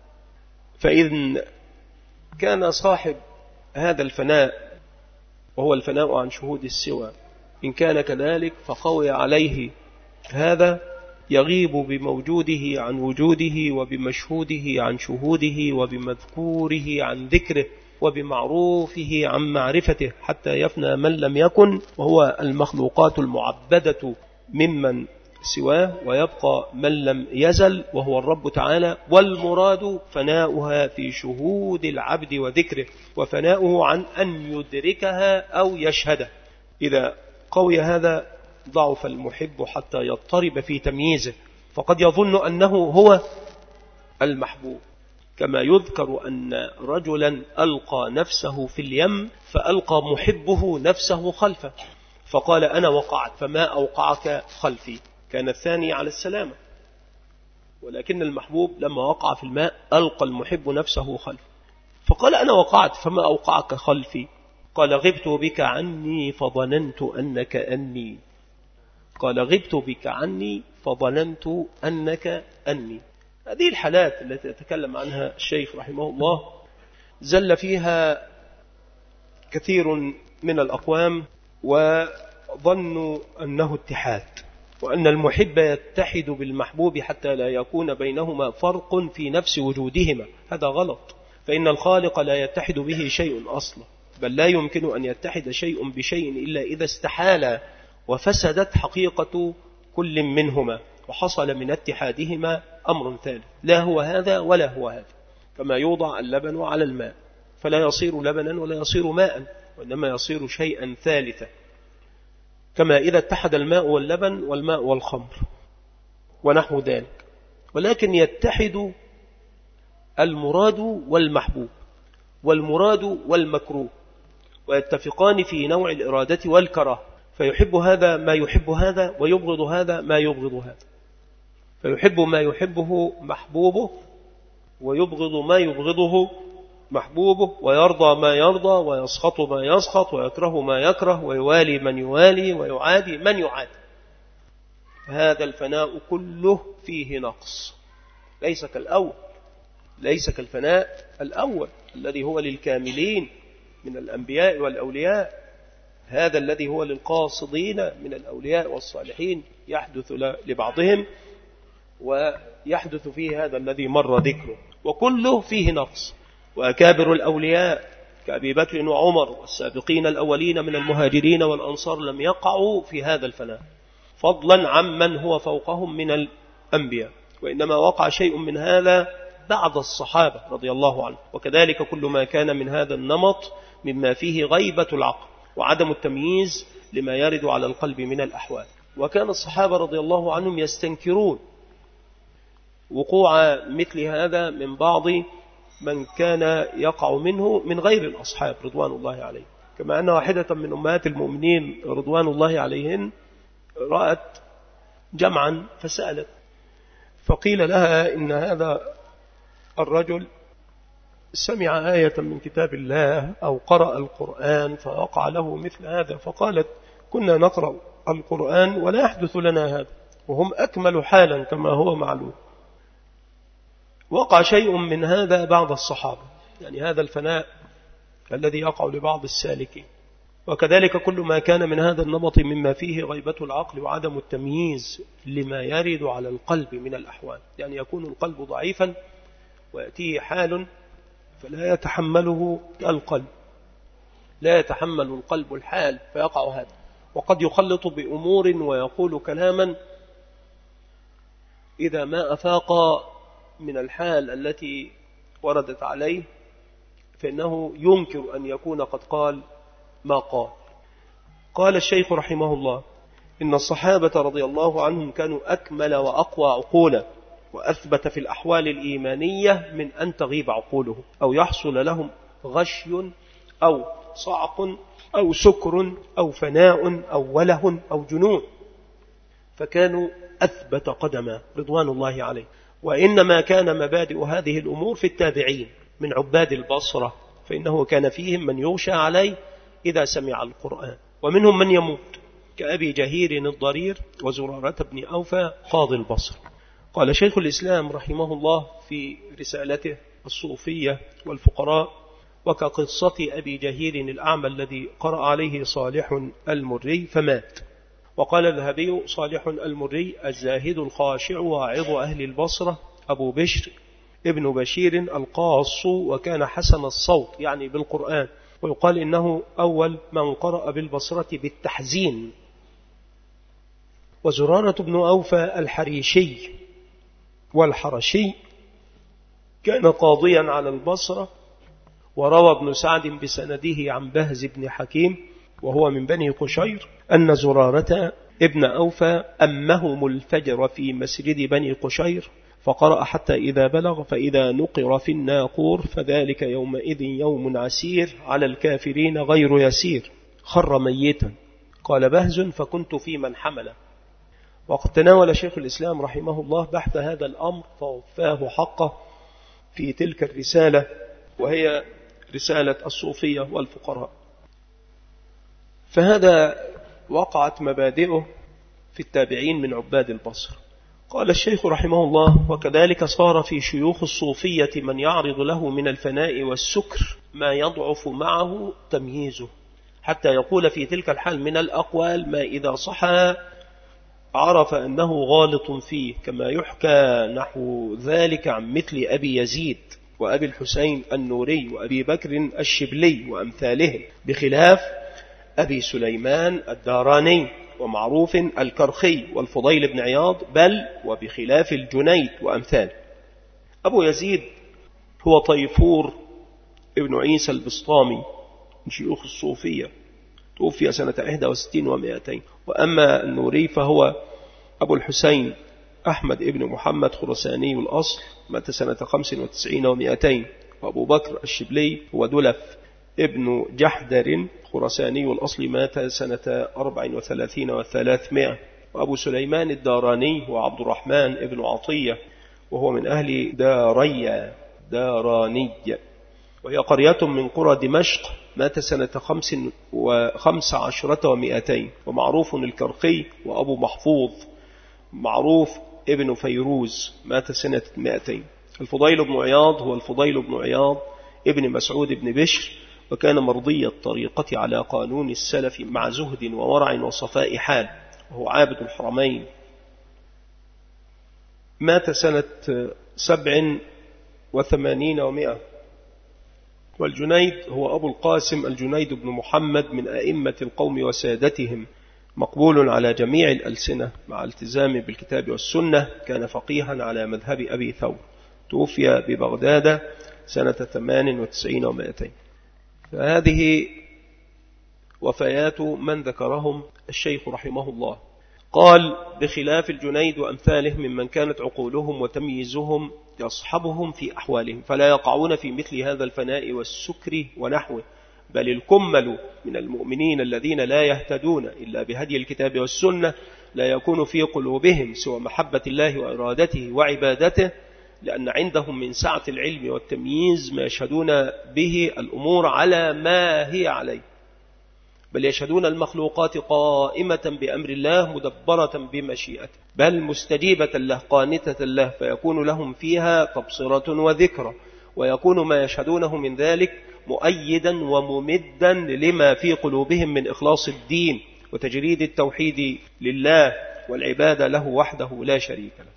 [SPEAKER 1] فإذن كان صاحب هذا الفناء وهو الفناء عن شهود السوى، إن كان كذلك فقوي عليه هذا، يغيب بموجوده عن وجوده، وبمشهوده عن شهوده، وبمذكوره عن ذكره، وبمعروفه عن معرفته، حتى يفنى من لم يكن وهو المخلوقات المعبدة ممن سواه، ويبقى من لم يزل وهو الرب تعالى. والمراد فناؤها في شهود العبد وذكره، وفناؤه عن أن يدركها أو يشهده. إذا قوي هذا ضعف المحب حتى يضطرب في تمييزه، فقد يظن أنه هو المحبوب. كما يذكر أن رجلا ألقى نفسه في اليم فألقى محبه نفسه خلفه، فقال: أنا وقعت فما أوقعك خلفي. كان الثاني على السلامة، ولكن المحبوب لما وقع في الماء ألقى المحب نفسه خلفه، فقال: أنا وقعت فما أوقعك خلفي. قال: غبت بك عني فظننت أنك أني. قال: غبت بك عني فظننت أنك أني. هذه الحالات التي يتكلم عنها الشيخ رحمه الله زل فيها كثير من الأقوام، وظنوا أنه اتحاد، وأن المحب يتحد بالمحبوب حتى لا يكون بينهما فرق في نفس وجودهما. هذا غلط، فإن الخالق لا يتحد به شيء أصلا، بل لا يمكن أن يتحد شيء بشيء إلا إذا استحال وفسدت حقيقة كل منهما، وحصل من اتحادهما أمر ثالث لا هو هذا ولا هو هذا. كما يوضع اللبن على الماء فلا يصير لبنا ولا يصير ماء، وإنما يصير شيئا ثالثا. كما إذا اتحد الماء واللبن والماء والخمر ونحو ذلك. ولكن يتحد المراد والمحبوب والمراد والمكروه، ويتفقان في نوع الإرادة والكراهة، فيحب هذا ما يحب هذا، ويبغض هذا ما يبغض هذا. فيحب ما يحبه محبوبه، ويبغض ما يبغضه محبوبه، ويرضى ما يرضى، ويسخط ما يسخط، ويكره ما يكره، ويوالي من يوالي، ويعادي من يعادي. هذا الفناء كله فيه نقص، ليس كالأول، ليس كالفناء الأول الذي هو للكاملين من الأنبياء والأولياء. هذا الذي هو للقاصدين من الأولياء والصالحين يحدث لبعضهم، ويحدث فيه هذا الذي مر ذكره، وكله فيه نقص. وأكابر الأولياء كأبي بكر وعمر والسابقين الأولين من المهاجرين والأنصار لم يقعوا في هذا الفناء، فضلا عمن هو فوقهم من الأنبياء، وإنما وقع شيء من هذا بعد الصحابة رضي الله عنهم، وكذلك كل ما كان من هذا النمط مما فيه غيبة العقل وعدم التمييز لما يرد على القلب من الأحوال. وكان الصحابة رضي الله عنهم يستنكرون وقوع مثل هذا من بعض من كان يقع منه من غير الأصحاب رضوان الله عليهم. كما أن واحدة من أمهات المؤمنين رضوان الله عليهن رأت جمعا فسألت، فقيل لها إن هذا الرجل سمع آية من كتاب الله أو قرأ القرآن فوقع له مثل هذا، فقالت كنا نقرأ القرآن ولا يحدث لنا هذا وهم أكمل حالا كما هو معلوم. وقع شيء من هذا بعض الصحابة، يعني هذا الفناء الذي يقع لبعض السالكين. وكذلك كل ما كان من هذا النمط مما فيه غيبة العقل وعدم التمييز لما يرد على القلب من الأحوال، يعني يكون القلب ضعيفا ويأتيه حال فلا يتحمله القلب، لا يتحمل القلب الحال فيقع هذا. وقد يخلط بأمور ويقول كلاما إذا ما أفاق من الحال التي وردت عليه فإنه ينكر أن يكون قد قال ما قال. قال الشيخ رحمه الله إن الصحابة رضي الله عنهم كانوا أكمل وأقوى عقولا وأثبت في الأحوال الإيمانية من أن تغيب عقوله أو يحصل لهم غشي أو صعق أو سكر أو فناء أو وله أو جنون، فكانوا أثبت قدما رضوان الله عليه. وإنما كان مبادئ هذه الأمور في التابعين من عباد البصرة، فإنه كان فيهم من يغشى عليه إذا سمع القرآن، ومنهم من يموت كأبي جهير الضرير وزرارة بن أوفى قاضي البصر. قال شيخ الإسلام رحمه الله في رسالته الصوفية والفقراء: وكقصة أبي جهير الأعمى الذي قرأ عليه صالح المري فمات. وقال الذهبي: صالح المري الزاهد الخاشع واعظ أهل البصرة أبو بشر ابن بشير القاص، وكان حسن الصوت يعني بالقرآن، ويقال إنه أول من قرأ بالبصرة بالتحزين. وزرارة بن أوفى الحريشي والحرشي كان قاضيا على البصرة، وروى ابن سعد بسنده عن بهز بن حكيم وهو من بني قشير أن زرارة ابن أوفى أمهم الفجر في مسجد بني قشير فقرأ حتى إذا بلغ فإذا نقر في الناقور فذلك يومئذ يوم عسير على الكافرين غير يسير، خر ميتا. قال بهز: فكنت في من حمله. وقد تناول شيخ الإسلام رحمه الله بحث هذا الأمر فوفاه حقه في تلك الرسالة، وهي رسالة الصوفية والفقراء. فهذا وقعت مبادئه في التابعين من عباد البصر. قال الشيخ رحمه الله: وكذلك صار في شيوخ الصوفية من يعرض له من الفناء والسكر ما يضعف معه تمييزه، حتى يقول في تلك الحال من الأقوال ما إذا صحى عرف أنه غالط فيه، كما يحكى نحو ذلك عن مثل أبي يزيد وأبي الحسين النوري وأبي بكر الشبلي وأمثالهم، بخلاف أبي سليمان الداراني ومعروف الكرخي والفضيل بن عياض، بل وبخلاف الجنيد وأمثاله. أبو يزيد هو طيفور ابن عيسى البسطامي من شيوخ الصوفية، توفي سنة إحدى وستين ومائتين. وأما النوري فهو أبو الحسين أحمد ابن محمد خرساني الأصل، مات سنة خمس وتسعين ومائتين. وأبو بكر الشبلي هو دلف ابن جحدر خرساني الأصل، مات سنة أربع وثلاثين وثلاثمائة. وأبو سليمان الداراني هو عبد الرحمن ابن عطية، وهو من أهل داريا داراني، وهي قرية من قرى دمشق، مات سنة خمس وخمس عشرة ومائتين. ومعروف الكرخي وأبو محفوظ معروف ابن فيروز، مات سنة مائتين. الفضيل بن عياض هو الفضيل بن عياض ابن مسعود بن بشر، وكان مرضي الطريقة على قانون السلف مع زهد وورع وصفاء حال، وهو عابد الحرمين، مات سنة سبع وثمانين ومائة. والجنيد هو أبو القاسم الجنيد بن محمد من أئمة القوم وسادتهم، مقبول على جميع الألسنة مع التزام بالكتاب والسنة، كان فقيها على مذهب أبي ثور، توفي ببغداد سنة ثمان وتسعين ومائتين. فهذه وفيات من ذكرهم الشيخ رحمه الله. قال: بخلاف الجنيد وأمثاله ممن كانت عقولهم وتمييزهم يصحبهم في أحوالهم، فلا يقعون في مثل هذا الفناء والسكر ونحوه، بل الكمل من المؤمنين الذين لا يهتدون إلا بهدي الكتاب والسنة لا يكون في قلوبهم سوى محبة الله وإرادته وعبادته، لأن عندهم من سعة العلم والتمييز ما يشهدون به الأمور على ما هي عليه، بل يشهدون المخلوقات قائمة بأمر الله مدبرة بمشيئته، بل مستجيبة له قانتة له، فيكون لهم فيها تبصرة وذكرى، ويكون ما يشهدونه من ذلك مؤيدا وممدا لما في قلوبهم من إخلاص الدين وتجريد التوحيد لله والعبادة له وحده لا شريك له.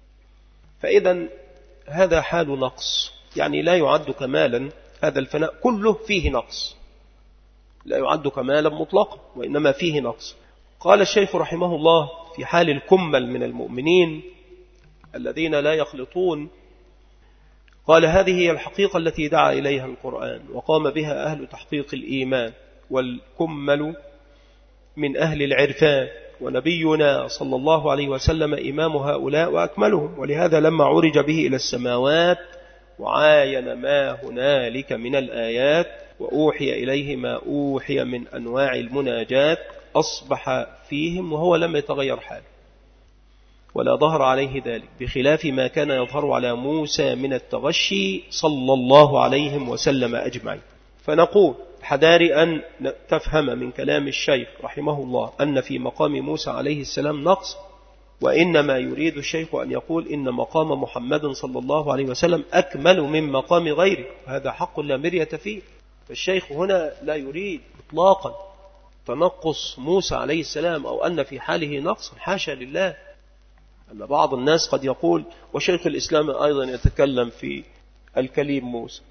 [SPEAKER 1] فإذا هذا حال نقص، يعني لا يعد كمالا، هذا الفناء كله فيه نقص، لا يعد كمالا مطلقا وإنما فيه نقص. قال الشيخ رحمه الله في حال الكمل من المؤمنين الذين لا يخلطون، قال: هذه هي الحقيقة التي دعا إليها القرآن وقام بها أهل تحقيق الإيمان، والكمل من أهل العرفان، ونبينا صلى الله عليه وسلم إمام هؤلاء وأكملهم، ولهذا لما عرج به إلى السماوات وعاين ما هنالك من الآيات وأوحي إليه ما أوحي من أنواع المناجات أصبح فيهم وهو لم يتغير حاله ولا ظهر عليه ذلك، بخلاف ما كان يظهر على موسى من التغشي صلى الله عليه وسلم أجمعين. فنقول حذار أن تفهم من كلام الشيخ رحمه الله أن في مقام موسى عليه السلام نقص، وإنما يريد الشيخ أن يقول إن مقام محمد صلى الله عليه وسلم أكمل من مقام غيره، هذا حق لا مرية فيه. فالشيخ هنا لا يريد إطلاقا تنقص موسى عليه السلام أو أن في حاله نقص، حاشا لله. أما بعض الناس قد يقول، وشيخ الإسلام أيضا يتكلم في الكليم موسى،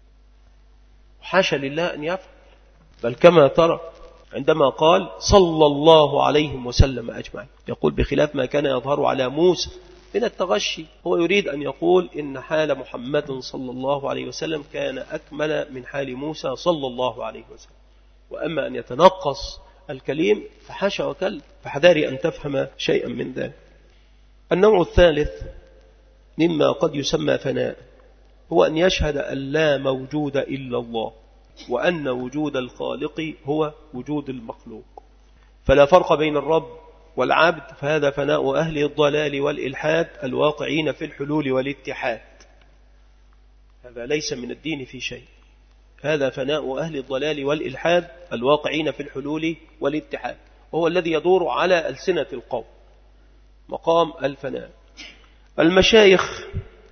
[SPEAKER 1] حاشا لله أن يفعل، بل كما ترى عندما قال صلى الله عليه وسلم أجمعين، يقول بخلاف ما كان يظهر على موسى من التغشي، هو يريد أن يقول إن حال محمد صلى الله عليه وسلم كان أكمل من حال موسى صلى الله عليه وسلم. وأما أن يتنقص الكليم فحاشا وكل، فحذاري أن تفهم شيئا من ذلك. النوع الثالث مما قد يسمى فناء هو أن يشهد أن لا موجود إلا الله، وأن وجود الخالق هو وجود المخلوق، فلا فرق بين الرب والعبد، فهذا فناء أهل الضلال والإلحاد الواقعين في الحلول والاتحاد، هذا ليس من الدين في شيء، هذا فناء أهل الضلال والإلحاد الواقعين في الحلول والاتحاد، وهو الذي يدور على ألسنة القوم، مقام الفناء. المشايخ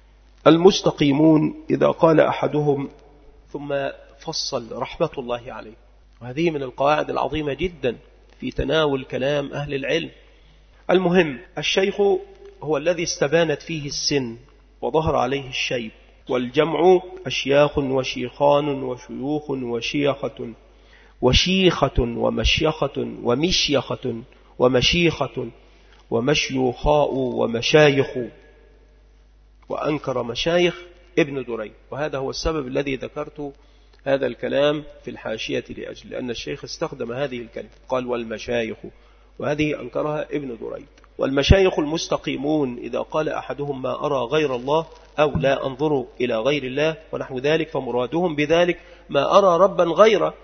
[SPEAKER 1] المستقيمون إذا قال أحدهم ثم فصل رحمة الله عليه، وهذه من القواعد العظيمة جدا في تناول كلام أهل العلم. المهم الشيخ هو الذي استبانت فيه السن وظهر عليه الشيب، والجمع أشياخ وشيخان وشيوخ وشيخة وشيخة ومشيخة ومشيخة ومشيخة ومشيوخاء ومشايخ، وأنكر مشايخ ابن دريد، وهذا هو السبب الذي ذكرت هذا الكلام في الحاشية لأجل لأن الشيخ استخدم هذه الكلمة، قال والمشايخ، وهذه أنكرها ابن دريد. والمشايخ المستقيمون إذا قال أحدهم ما أرى غير الله أو لا أنظر إلى غير الله ونحو ذلك، فمرادهم بذلك ما أرى ربا غيره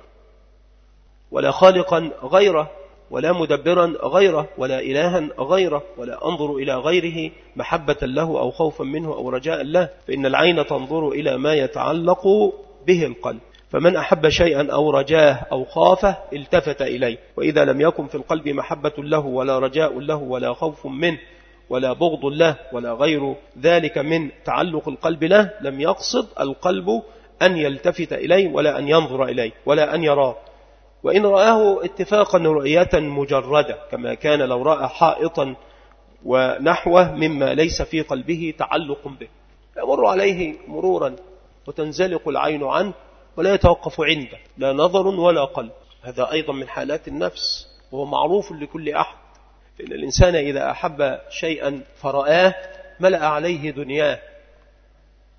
[SPEAKER 1] ولا خالقا غيره ولا مدبرا غيره ولا إلها غيره ولا أنظر إلى غيره محبة له أو خوفا منه أو رجاء له، فإن العين تنظر إلى ما يتعلق به القلب، فمن أحب شيئا أو رجاه أو خافه التفت إليه، وإذا لم يكن في القلب محبة له ولا رجاء له ولا خوف منه ولا بغض له ولا غير ذلك من تعلق القلب له، لم يقصد القلب أن يلتفت إليه ولا أن ينظر إليه ولا أن يراه، وإن رآه اتفاقا رؤية مجردة، كما كان لو رأى حائطا ونحوه مما ليس في قلبه تعلق به، يمر عليه مرورا وتنزلق العين عنه ولا يتوقف عنده لا نظر ولا قلب. هذا أيضا من حالات النفس، وهو معروف لكل أحد، فإن الإنسان إذا أحب شيئا فرآه ملأ عليه دنياه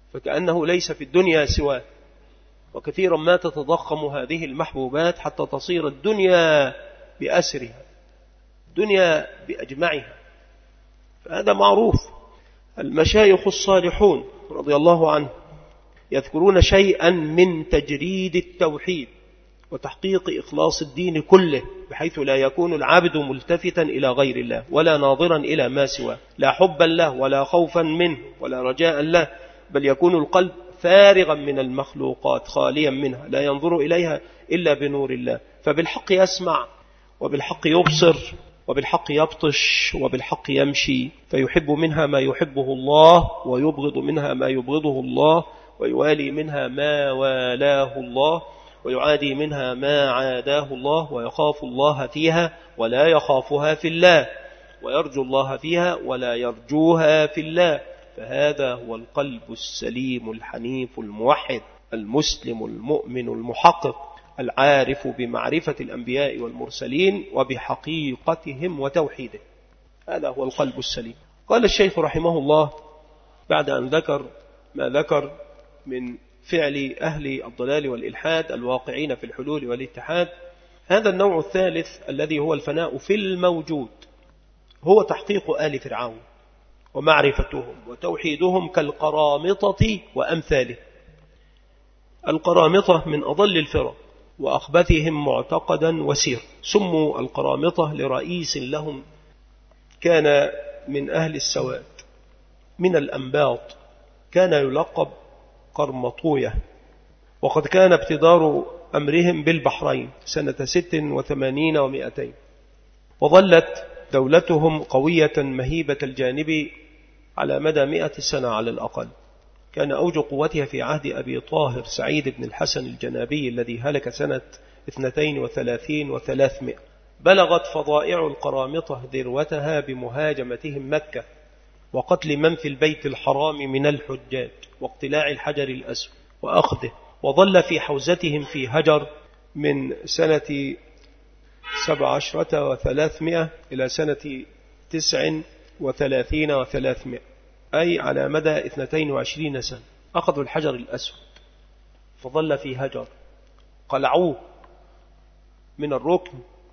[SPEAKER 1] فكأنه ليس في الدنيا سواه. وكثيرا ما تتضخم هذه المحبوبات حتى تصير الدنيا بأسرها، الدنيا بأجمعها. فهذا معروف. المشايخ الصالحون رضي الله عنهم يذكرون شيئا من تجريد التوحيد وتحقيق إخلاص الدين كله، بحيث لا يكون العبد ملتفتا إلى غير الله ولا ناظرا إلى ما سواه، لا حبا له ولا خوفا منه ولا رجاء له، بل يكون القلب فارغا من المخلوقات خاليا منها، لا ينظر إليها إلا بنور الله. فبالحق يسمع وبالحق يبصر وبالحق يبطش وبالحق يمشي، فيحب منها ما يحبه الله ويبغض منها ما يبغضه الله، ويوالي منها ما والاه الله ويعادي منها ما عاداه الله، ويخاف الله فيها ولا يخافها في الله، ويرجو الله فيها ولا يرجوها في الله. فهذا هو القلب السليم الحنيف الموحد المسلم المؤمن المحقق العارف بمعرفة الأنبياء والمرسلين وبحقيقتهم وتوحيده. هذا هو القلب السليم. قال الشيخ رحمه الله بعد أن ذكر ما ذكر من فعل أهل الضلال والإلحاد الواقعين في الحلول والاتحاد، هذا النوع الثالث الذي هو الفناء في الموجود هو تحقيق آل فرعون ومعرفتهم وتوحيدهم كالقرامطة وأمثاله. القرامطة من أضل الفرق وأخبثهم معتقدا وسير، سموا القرامطة لرئيس لهم كان من أهل السواد من الأنباط، كان يلقب قرمطوية، وقد كان ابتدار أمرهم بالبحرين سنة ست وثمانين ومائتين، وظلت دولتهم قوية مهيبة الجانب على مدى مئة سنة على الأقل. كان أوج قوتها في عهد أبي طاهر سعيد بن الحسن الجنابي الذي هلك سنة اثنتين وثلاثين وثلاثمائة. بلغت فضائع القرامطة ذروتها بمهاجمتهم مكة وقتل من في البيت الحرام من الحجاج واقتلاع الحجر الأسود وأخذه، وظل في حوزتهم في هجر من سنة سبع عشرة وثلاثمائة إلى سنة تسع وثلاثين وثلاثمائة، أي على مدى اثنتين وعشرين سنة. أخذوا الحجر الأسود فظل في هجر، قلعوه من الركن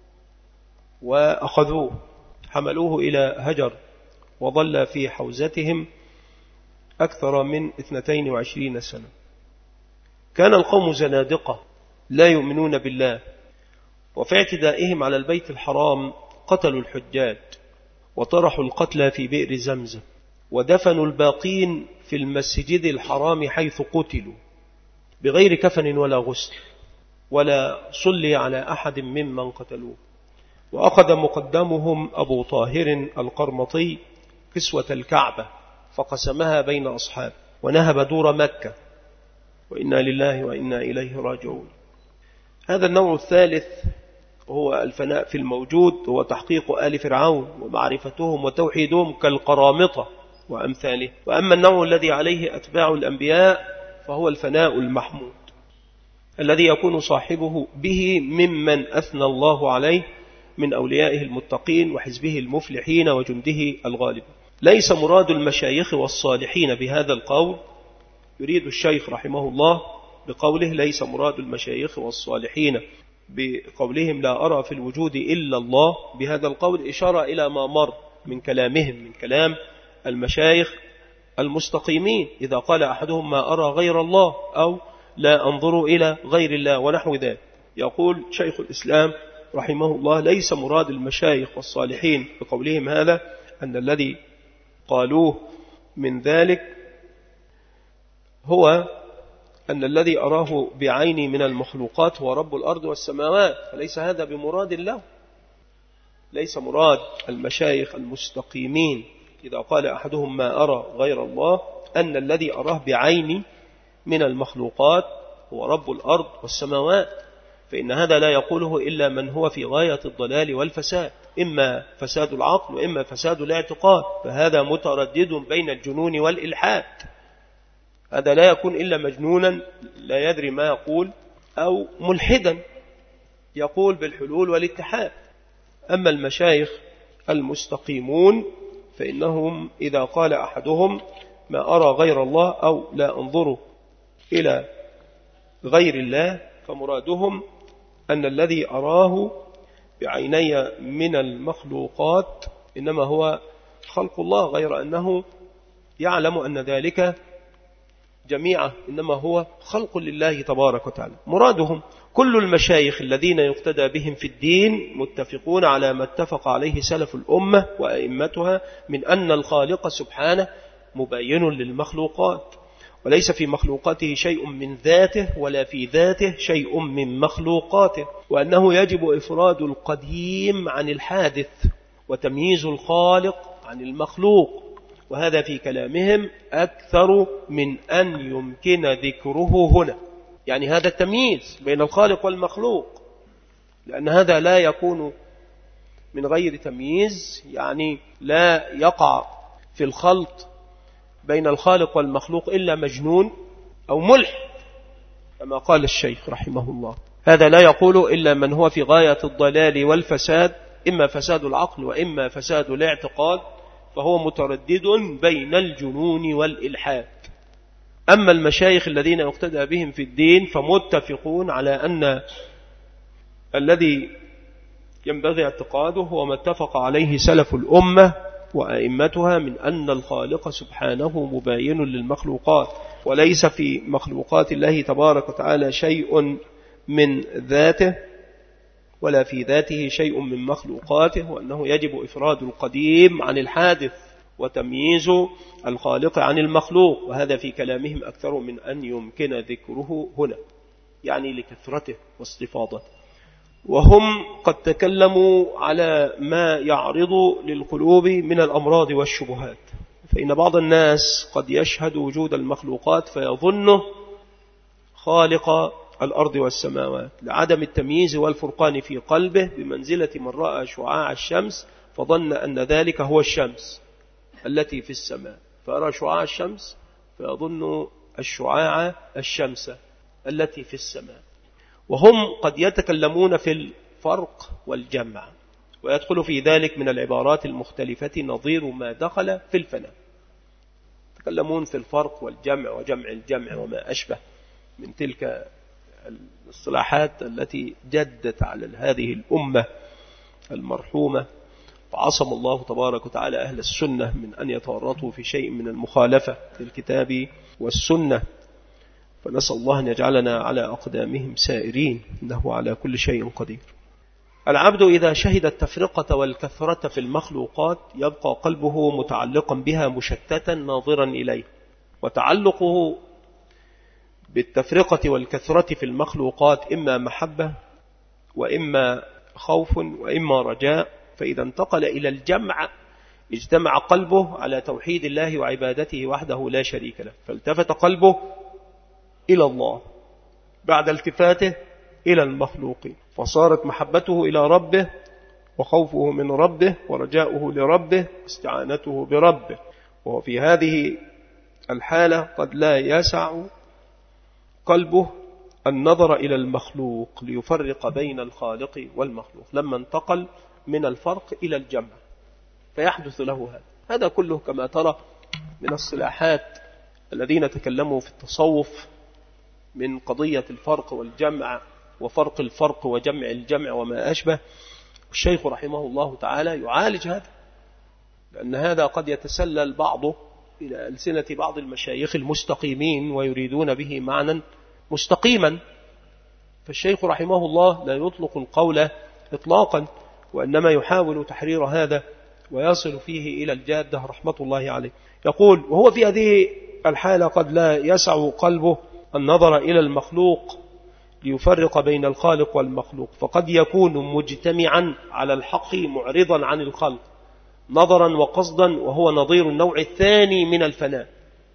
[SPEAKER 1] وأخذوه حملوه إلى هجر، وظل في حوزتهم أكثر من اثنتين وعشرين سنة. كان القوم زنادقة لا يؤمنون بالله، وفي اعتدائهم على البيت الحرام قتلوا الحجاج وطرحوا القتلى في بئر زمزم، ودفنوا الباقين في المسجد الحرام حيث قتلوا بغير كفن ولا غسل، ولا صلي على أحد ممن قتلوه. وأخذ مقدمهم أبو طاهر القرمطي كسوة الكعبة فقسمها بين أصحاب ونهب دور مكة، وإنا لله وإنا إليه راجعون. هذا النوع الثالث هو الفناء في الموجود، هو تحقيق آل فرعون ومعرفتهم وتوحيدهم كالقرامطة وأمثاله. وأما النوع الذي عليه أتباع الأنبياء فهو الفناء المحمود الذي يكون صاحبه به ممن أثنى الله عليه من أوليائه المتقين وحزبه المفلحين وجنده الغالب. ليس مراد المشايخ والصالحين بهذا القول، يريد الشيخ رحمه الله بقوله ليس مراد المشايخ والصالحين بقولهم لا أرى في الوجود إلا الله، بهذا القول إشارة إلى ما مر من كلامهم من كلام المشايخ المستقيمين، إذا قال أحدهم ما أرى غير الله أو لا أنظر إلى غير الله ونحو ذلك. يقول شيخ الإسلام رحمه الله ليس مراد المشايخ والصالحين بقولهم هذا أن الذي قالوه من ذلك هو أن الذي أراه بعيني من المخلوقات هو رب الأرض والسماوات، فليس هذا بمراد الله. ليس مراد المشايخ المستقيمين إذا قال أحدهم ما أرى غير الله أن الذي أراه بعيني من المخلوقات هو رب الأرض والسماوات، فإن هذا لا يقوله إلا من هو في غاية الضلال والفساد، إما فساد العقل وإما فساد الاعتقاد، فهذا متردد بين الجنون والإلحاد. هذا لا يكون إلا مجنونا لا يدري ما يقول أو ملحدا يقول بالحلول والاتحاد. أما المشايخ المستقيمون فإنهم إذا قال أحدهم ما أرى غير الله أو لا أنظر إلى غير الله، فمرادهم أن الذي أراه بعيني من المخلوقات إنما هو خلق الله، غير أنه يعلم أن ذلك جميعا إنما هو خلق لله تبارك وتعالى. مرادهم كل المشايخ الذين يقتدى بهم في الدين متفقون على ما اتفق عليه سلف الأمة وأئمتها من أن الخالق سبحانه مبين للمخلوقات، وليس في مخلوقاته شيء من ذاته ولا في ذاته شيء من مخلوقاته، وأنه يجب إفراد القديم عن الحادث وتمييز الخالق عن المخلوق، وهذا في كلامهم أكثر من أن يمكن ذكره هنا. يعني هذا التمييز بين الخالق والمخلوق، لأن هذا لا يكون من غير تمييز، يعني لا يقع في الخلط بين الخالق والمخلوق إلا مجنون أو ملحد كما قال الشيخ رحمه الله. هذا لا يقول إلا من هو في غاية الضلال والفساد، إما فساد العقل وإما فساد الاعتقاد، فهو متردد بين الجنون والإلحاد. أما المشايخ الذين يقتدى بهم في الدين فمتفقون على أن الذي ينبغي اعتقاده هو ما اتفق عليه سلف الأمة وأئمتها من أن الخالق سبحانه مباين للمخلوقات، وليس في مخلوقات الله تبارك وتعالى شيء من ذاته ولا في ذاته شيء من مخلوقاته، وأنه يجب إفراد القديم عن الحادث وتمييز الخالق عن المخلوق، وهذا في كلامهم أكثر من أن يمكن ذكره هنا، يعني لكثرته واستفاضته. وهم قد تكلموا على ما يعرض للقلوب من الأمراض والشبهات، فإن بعض الناس قد يشهد وجود المخلوقات فيظنه خالق الأرض والسماوات لعدم التمييز والفرقان في قلبه، بمنزلة من رأى شعاع الشمس فظن أن ذلك هو الشمس التي في السماء، فأرى شعاع الشمس فيظن الشعاع الشمس التي في السماء. وهم قد يتكلمون في الفرق والجمع، ويدخل في ذلك من العبارات المختلفة نظير ما دخل في الفناء. يتكلمون في الفرق والجمع وجمع الجمع وما أشبه من تلك الاصطلاحات التي جدت على هذه الأمة المرحومة، فعصم الله تبارك وتعالى أهل السنة من أن يتورطوا في شيء من المخالفة للكتاب والسنة، فنسأل الله أن يجعلنا على أقدامهم سائرين، إنه على كل شيء قدير. العبد إذا شهد التفرقة والكثرة في المخلوقات يبقى قلبه متعلقا بها مشتتا ناظرا إليه، وتعلقه بالتفرقة والكثرة في المخلوقات إما محبة وإما خوف وإما رجاء، فإذا انتقل إلى الجمع اجتمع قلبه على توحيد الله وعبادته وحده لا شريك له، فالتفت قلبه إلى الله بعد التفاته إلى المخلوقين، فصارت محبته إلى ربه وخوفه من ربه ورجاؤه لربه واستعانته بربه. وهو في هذه الحالة قد لا يسع قلبه النظر إلى المخلوق ليفرق بين الخالق والمخلوق، لما انتقل من الفرق إلى الجمع فيحدث له هذا. هذا كله كما ترى من الصلاحات الذين تكلموا في التصوف من قضية الفرق والجمع وفرق الفرق وجمع الجمع وما أشبه. الشيخ رحمه الله تعالى يعالج هذا، لأن هذا قد يتسلل بعضه إلى ألسنة بعض المشايخ المستقيمين ويريدون به معنى مستقيما، فالشيخ رحمه الله لا يطلق القول إطلاقا، وإنما يحاول تحرير هذا ويصل فيه إلى الجادة رحمة الله عليه. يقول: وهو في هذه الحالة قد لا يسع قلبه النظر إلى المخلوق ليفرق بين الخالق والمخلوق، فقد يكون مجتمعا على الحق معرضا عن الخلق نظرا وقصدا، وهو نظير النوع الثاني من الفناء،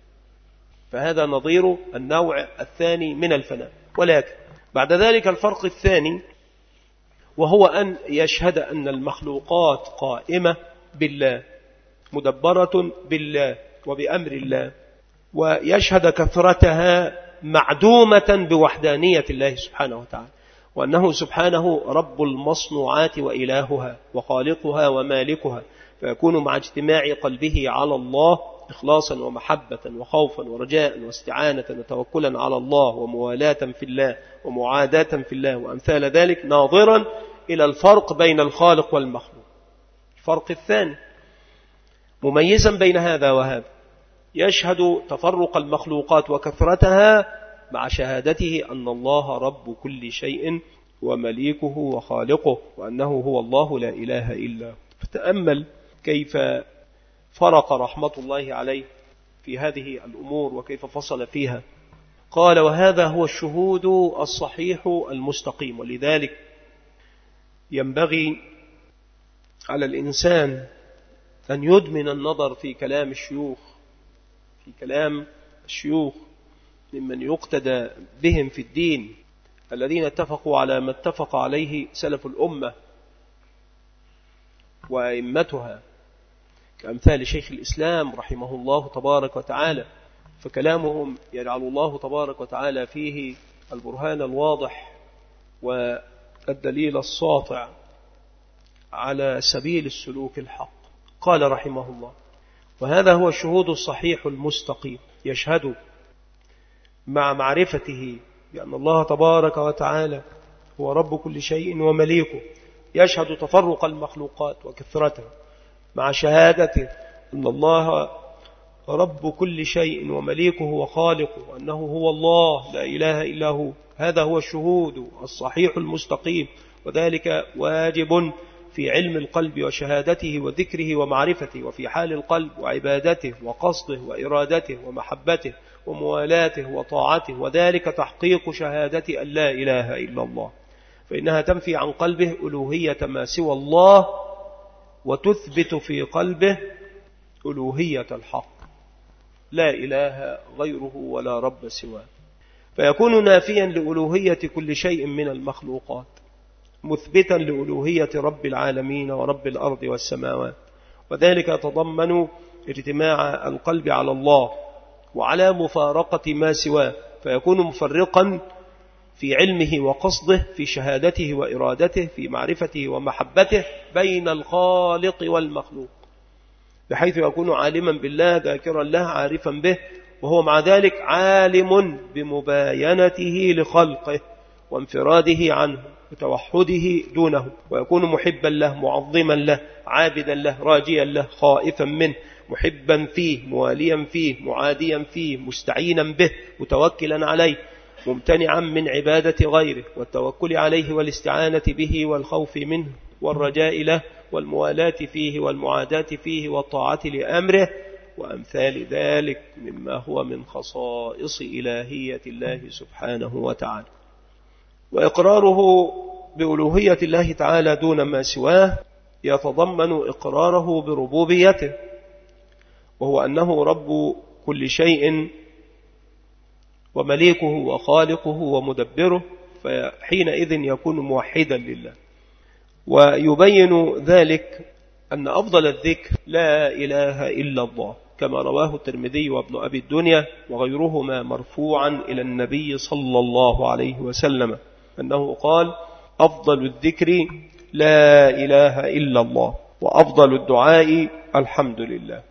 [SPEAKER 1] فهذا نظير النوع الثاني من الفناء. ولكن بعد ذلك الفرق الثاني وهو أن يشهد أن المخلوقات قائمة بالله مدبرة بالله وبأمر الله، ويشهد كثرتها معدومة بوحدانية الله سبحانه وتعالى، وأنه سبحانه رب المصنوعات وإلهها وخالقها ومالكها، فيكون مع اجتماع قلبه على الله إخلاصا ومحبة وخوفا ورجاء واستعانة وتوكلا على الله وموالاة في الله ومعاداة في الله وأمثال ذلك، ناظرا إلى الفرق بين الخالق والمخلوق. الفرق الثاني مميزا بين هذا وهذا، يشهد تفرق المخلوقات وكثرتها مع شهادته أن الله رب كل شيء ومليكه وخالقه، وأنه هو الله لا إله إلا هو. فتأمل كيف فرق رحمة الله عليه في هذه الأمور وكيف فصل فيها. قال: وهذا هو الشهود الصحيح المستقيم. ولذلك ينبغي على الإنسان أن يدمن النظر في كلام الشيوخ في كلام الشيوخ ممن يقتدى بهم في الدين، الذين اتفقوا على ما اتفق عليه سلف الأمة وأئمتها، كأمثال شيخ الإسلام رحمه الله تبارك وتعالى، فكلامهم يجعل الله تبارك وتعالى فيه البرهان الواضح والدليل الساطع على سبيل السلوك الحق. قال رحمه الله: وهذا هو الشهود الصحيح المستقيم، يشهد مع معرفته بأن الله تبارك وتعالى هو رب كل شيء ومليكه، يشهد تفرق المخلوقات وكثرتها مع شهادته أن الله رب كل شيء ومليكه وخالقه، وأنه هو الله لا إله إلا هو. هذا هو الشهود الصحيح المستقيم، وذلك واجب في علم القلب وشهادته وذكره ومعرفته، وفي حال القلب وعبادته وقصده وإرادته ومحبته وموالاته وطاعته، وذلك تحقيق شهادة أن لا إله إلا الله، فإنها تنفي عن قلبه ألوهية ما سوى الله وتثبت في قلبه ألوهية الحق، لا إله غيره ولا رب سواه، فيكون نافيا لألوهية كل شيء من المخلوقات، مثبتا لألوهية رب العالمين ورب الأرض والسماوات. وذلك يتضمن اجتماع القلب على الله وعلى مفارقة ما سواه، فيكون مفرقا في علمه وقصده، في شهادته وإرادته، في معرفته ومحبته بين الخالق والمخلوق، بحيث يكون عالما بالله ذاكرا له عارفا به، وهو مع ذلك عالم بمباينته لخلقه وانفراده عنه وتوحده دونه، ويكون محبا له معظما له عابدا له راجيا له خائفا منه محبا فيه مواليا فيه معاديا فيه مستعينا به متوكلا عليه ممتنعا من عبادة غيره والتوكل عليه والاستعانة به والخوف منه والرجاء له والموالاة فيه والمعاداة فيه والطاعة لأمره وأمثال ذلك مما هو من خصائص إلهية الله سبحانه وتعالى. وإقراره بألوهية الله تعالى دون ما سواه يتضمن إقراره بربوبيته، وهو أنه رب كل شيء ومليكه وخالقه ومدبره، فحينئذ يكون موحدا لله. ويبين ذلك أن أفضل الذكر لا إله إلا الله، كما رواه الترمذي وابن أبي الدنيا وغيرهما مرفوعا إلى النبي صلى الله عليه وسلم أنه قال: أفضل الذكر لا إله إلا الله، وأفضل الدعاء الحمد لله.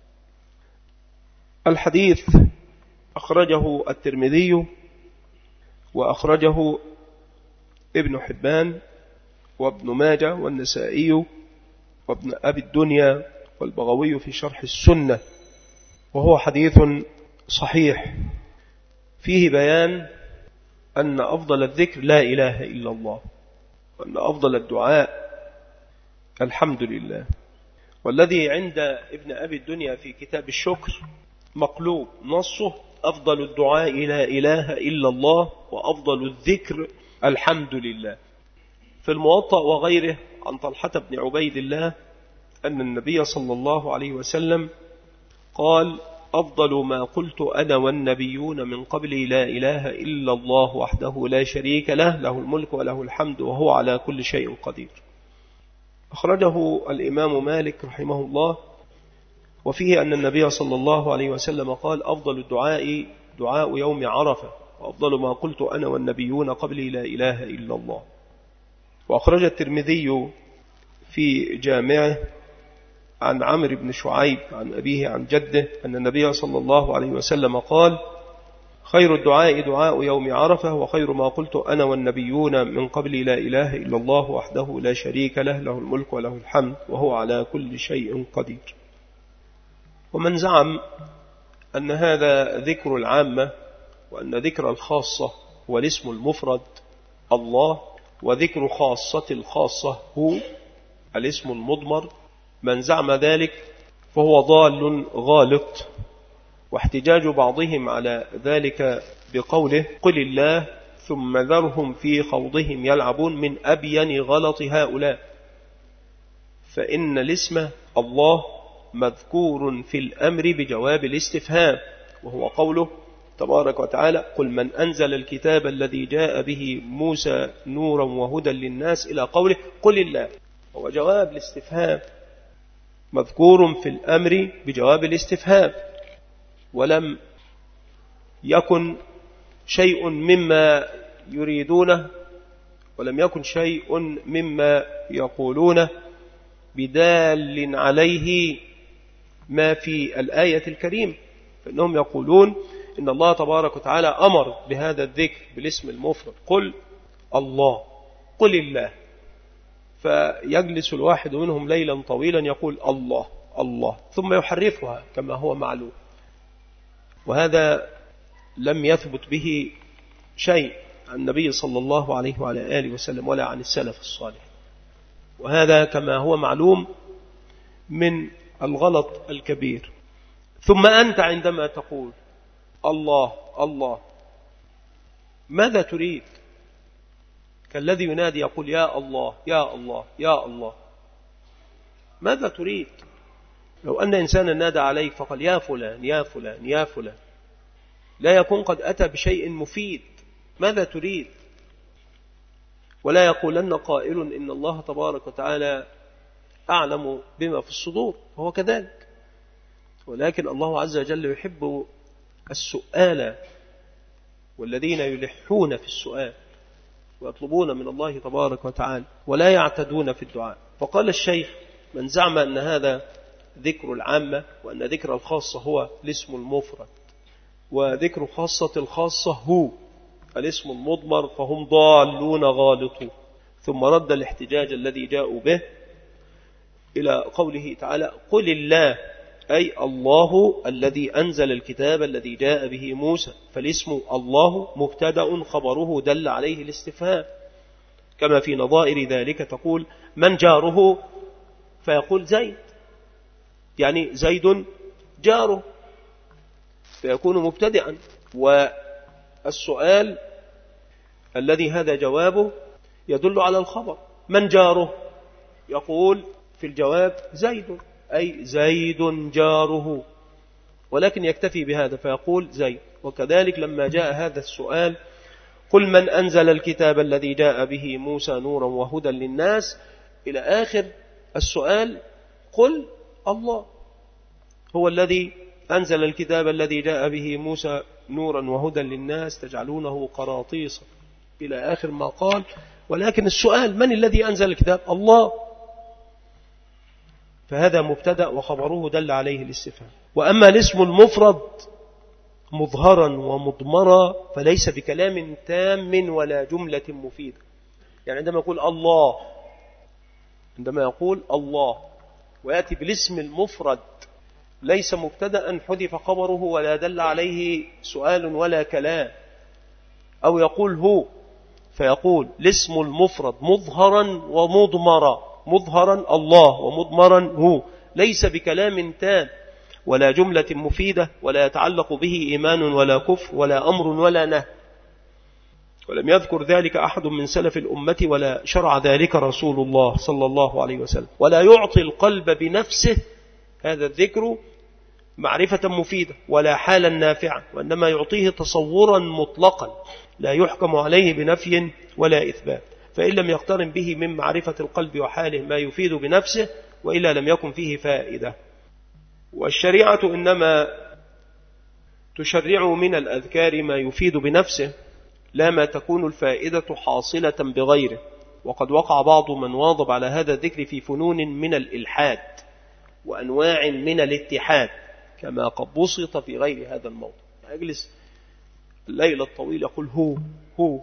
[SPEAKER 1] الحديث أخرجه الترمذي وأخرجه ابن حبان وابن ماجه والنسائي وابن أبي الدنيا والبغوي في شرح السنة، وهو حديث صحيح فيه بيان أن أفضل الذكر لا إله إلا الله، وأن أفضل الدعاء الحمد لله. والذي عند ابن أبي الدنيا في كتاب الشكر مقلوب نصه: أفضل الدعاء لا إله إلا الله، وأفضل الذكر الحمد لله. في الموطأ وغيره عن طلحة بن عبيد الله أن النبي صلى الله عليه وسلم قال: أفضل ما قلت أنا والنبيون من قبلي لا إله إلا الله وحده لا شريك له، له الملك وله الحمد وهو على كل شيء قدير. أخرجه الإمام مالك رحمه الله، وفيه أن النبي صلى الله عليه وسلم قال: أفضل الدعاء دعاء يوم عرفة، وأفضل ما قلت أنا والنبيون قبلي لا إله إلا الله. وأخرج الترمذي في جامعه عن عمرو بن شعيب عن أبيه عن جده أن النبي صلى الله عليه وسلم قال: خير الدعاء دعاء يوم عرفة، وخير ما قلت أنا والنبيون من قبل لا إله إلا الله وحده لا شريك له، له الملك وله الحمد وهو على كل شيء قدير. ومن زعم أن هذا ذكر العامة، وأن ذكر الخاصة هو الاسم المفرد الله، وذكر خاصة الخاصة هو الاسم المضمر، من زعم ذلك فهو ضال غالط. واحتجاج بعضهم على ذلك بقوله: قل الله ثم ذرهم في خوضهم يلعبون، من أبين غلط هؤلاء، فإن الاسم الله مذكور في الأمر بجواب الاستفهام، وهو قوله تبارك وتعالى: قل من أنزل الكتاب الذي جاء به موسى نورا وهدى للناس، إلى قوله قل الله، هو جواب الاستفهام مذكور في الأمر بجواب الاستفهام، ولم يكن شيء مما يريدونه ولم يكن شيء مما يقولونه بدال عليه ما في الآية الكريمة، فإنهم يقولون إن الله تبارك وتعالى أمر بهذا الذكر بالاسم المفرد: قل الله، قل الله، فيجلس الواحد منهم ليلا طويلا يقول الله الله ثم يحرفها كما هو معلوم، وهذا لم يثبت به شيء عن النبي صلى الله عليه وعلى آله وسلم ولا عن السلف الصالح، وهذا كما هو معلوم من الغلط الكبير. ثم أنت عندما تقول الله الله ماذا تريد؟ كالذي ينادي يقول يا الله يا الله يا الله، ماذا تريد؟ لو أن إنسانا نادى عليك فقال يا فلان يا فلان يا فلان، لا يكون قد أتى بشيء مفيد، ماذا تريد؟ ولا يقولن قائل إن الله تبارك وتعالى أعلم بما في الصدور، وهو كذلك، ولكن الله عز وجل يحب السؤال والذين يلحون في السؤال ويطلبون من الله تبارك وتعالى ولا يعتدون في الدعاء. فقال الشيخ: من زعم أن هذا ذكر العامة، وأن ذكر الخاصة هو الاسم المفرد، وذكر خاصة الخاصة هو الاسم المضمر، فهم ضالون غالطون. ثم رد الاحتجاج الذي جاءوا به إلى قوله تعالى: قل الله، أي الله الذي أنزل الكتاب الذي جاء به موسى، فالاسم الله مبتدأ خبره دل عليه الاستفهام، كما في نظائر ذلك تقول من جاره، فيقول زيد، يعني زيد جاره، فيكون مبتدئا. والسؤال الذي هذا جوابه يدل على الخبر، من جاره، يقول في الجواب زيد، أي زيد جاره، ولكن يكتفي بهذا فيقول زيد. وكذلك لما جاء هذا السؤال: قل من أنزل الكتاب الذي جاء به موسى نورا وهدى للناس، إلى آخر السؤال قل الله هو الذي أنزل الكتاب الذي جاء به موسى نورا وهدى للناس تجعلونه قراطيس، إلى آخر ما قال. ولكن السؤال من الذي أنزل الكتاب؟ الله، فهذا مبتدأ وخبره دل عليه الاستفهام. وأما الاسم المفرد مظهرا ومضمرا فليس بكلام تام ولا جملة مفيدة. يعني عندما يقول الله، عندما يقول الله ويأتي بالاسم المفرد ليس مبتدأ حذف خبره ولا دل عليه سؤال ولا كلام، أو يقول هو فيقول الاسم المفرد مظهرا ومضمرا، مظهرا الله ومضمرا هو، ليس بكلام تام ولا جملة مفيدة ولا يتعلق به إيمان ولا كفر ولا أمر ولا نهي، ولم يذكر ذلك أحد من سلف الأمة ولا شرع ذلك رسول الله صلى الله عليه وسلم. ولا يعطي القلب بنفسه هذا الذكر معرفة مفيدة ولا حالا نافعة، وإنما يعطيه تصورا مطلقا لا يحكم عليه بنفي ولا إثبات، فإن لم يقترن به من معرفة القلب وحاله ما يفيد بنفسه، وإلا لم يكن فيه فائدة. والشريعة إنما تشرع من الأذكار ما يفيد بنفسه لا ما تكون الفائدة حاصلة بغيره. وقد وقع بعض من واظب على هذا الذكر في فنون من الإلحاد وأنواع من الاتحاد كما قد بسط في غير هذا الموضوع. أجلس الليلة الطويل يقول هو هو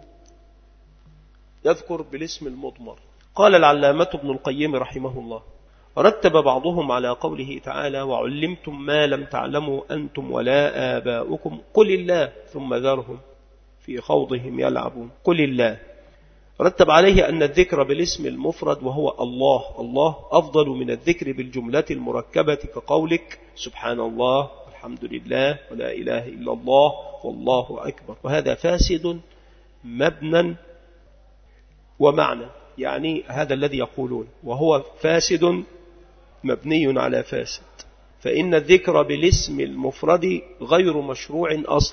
[SPEAKER 1] يذكر بالاسم المضمر. قال العلامة ابن القيم رحمه الله: رتب بعضهم على قوله تعالى: وعلمتم ما لم تعلموا أنتم ولا آباؤكم قل الله ثم ذرهم في خوضهم يلعبون. قل الله. رتب عليه أن الذكر بالاسم المفرد وهو الله الله أفضل من الذكر بالجملة المركبة كقولك سبحان الله الحمد لله ولا إله إلا الله والله أكبر. وهذا فاسد مبنى ومعنى، يعني هذا الذي يقولون، وهو فاسد مبني على فاسد. فإن الذكر بالاسم المفرد غير مشروع أصلا،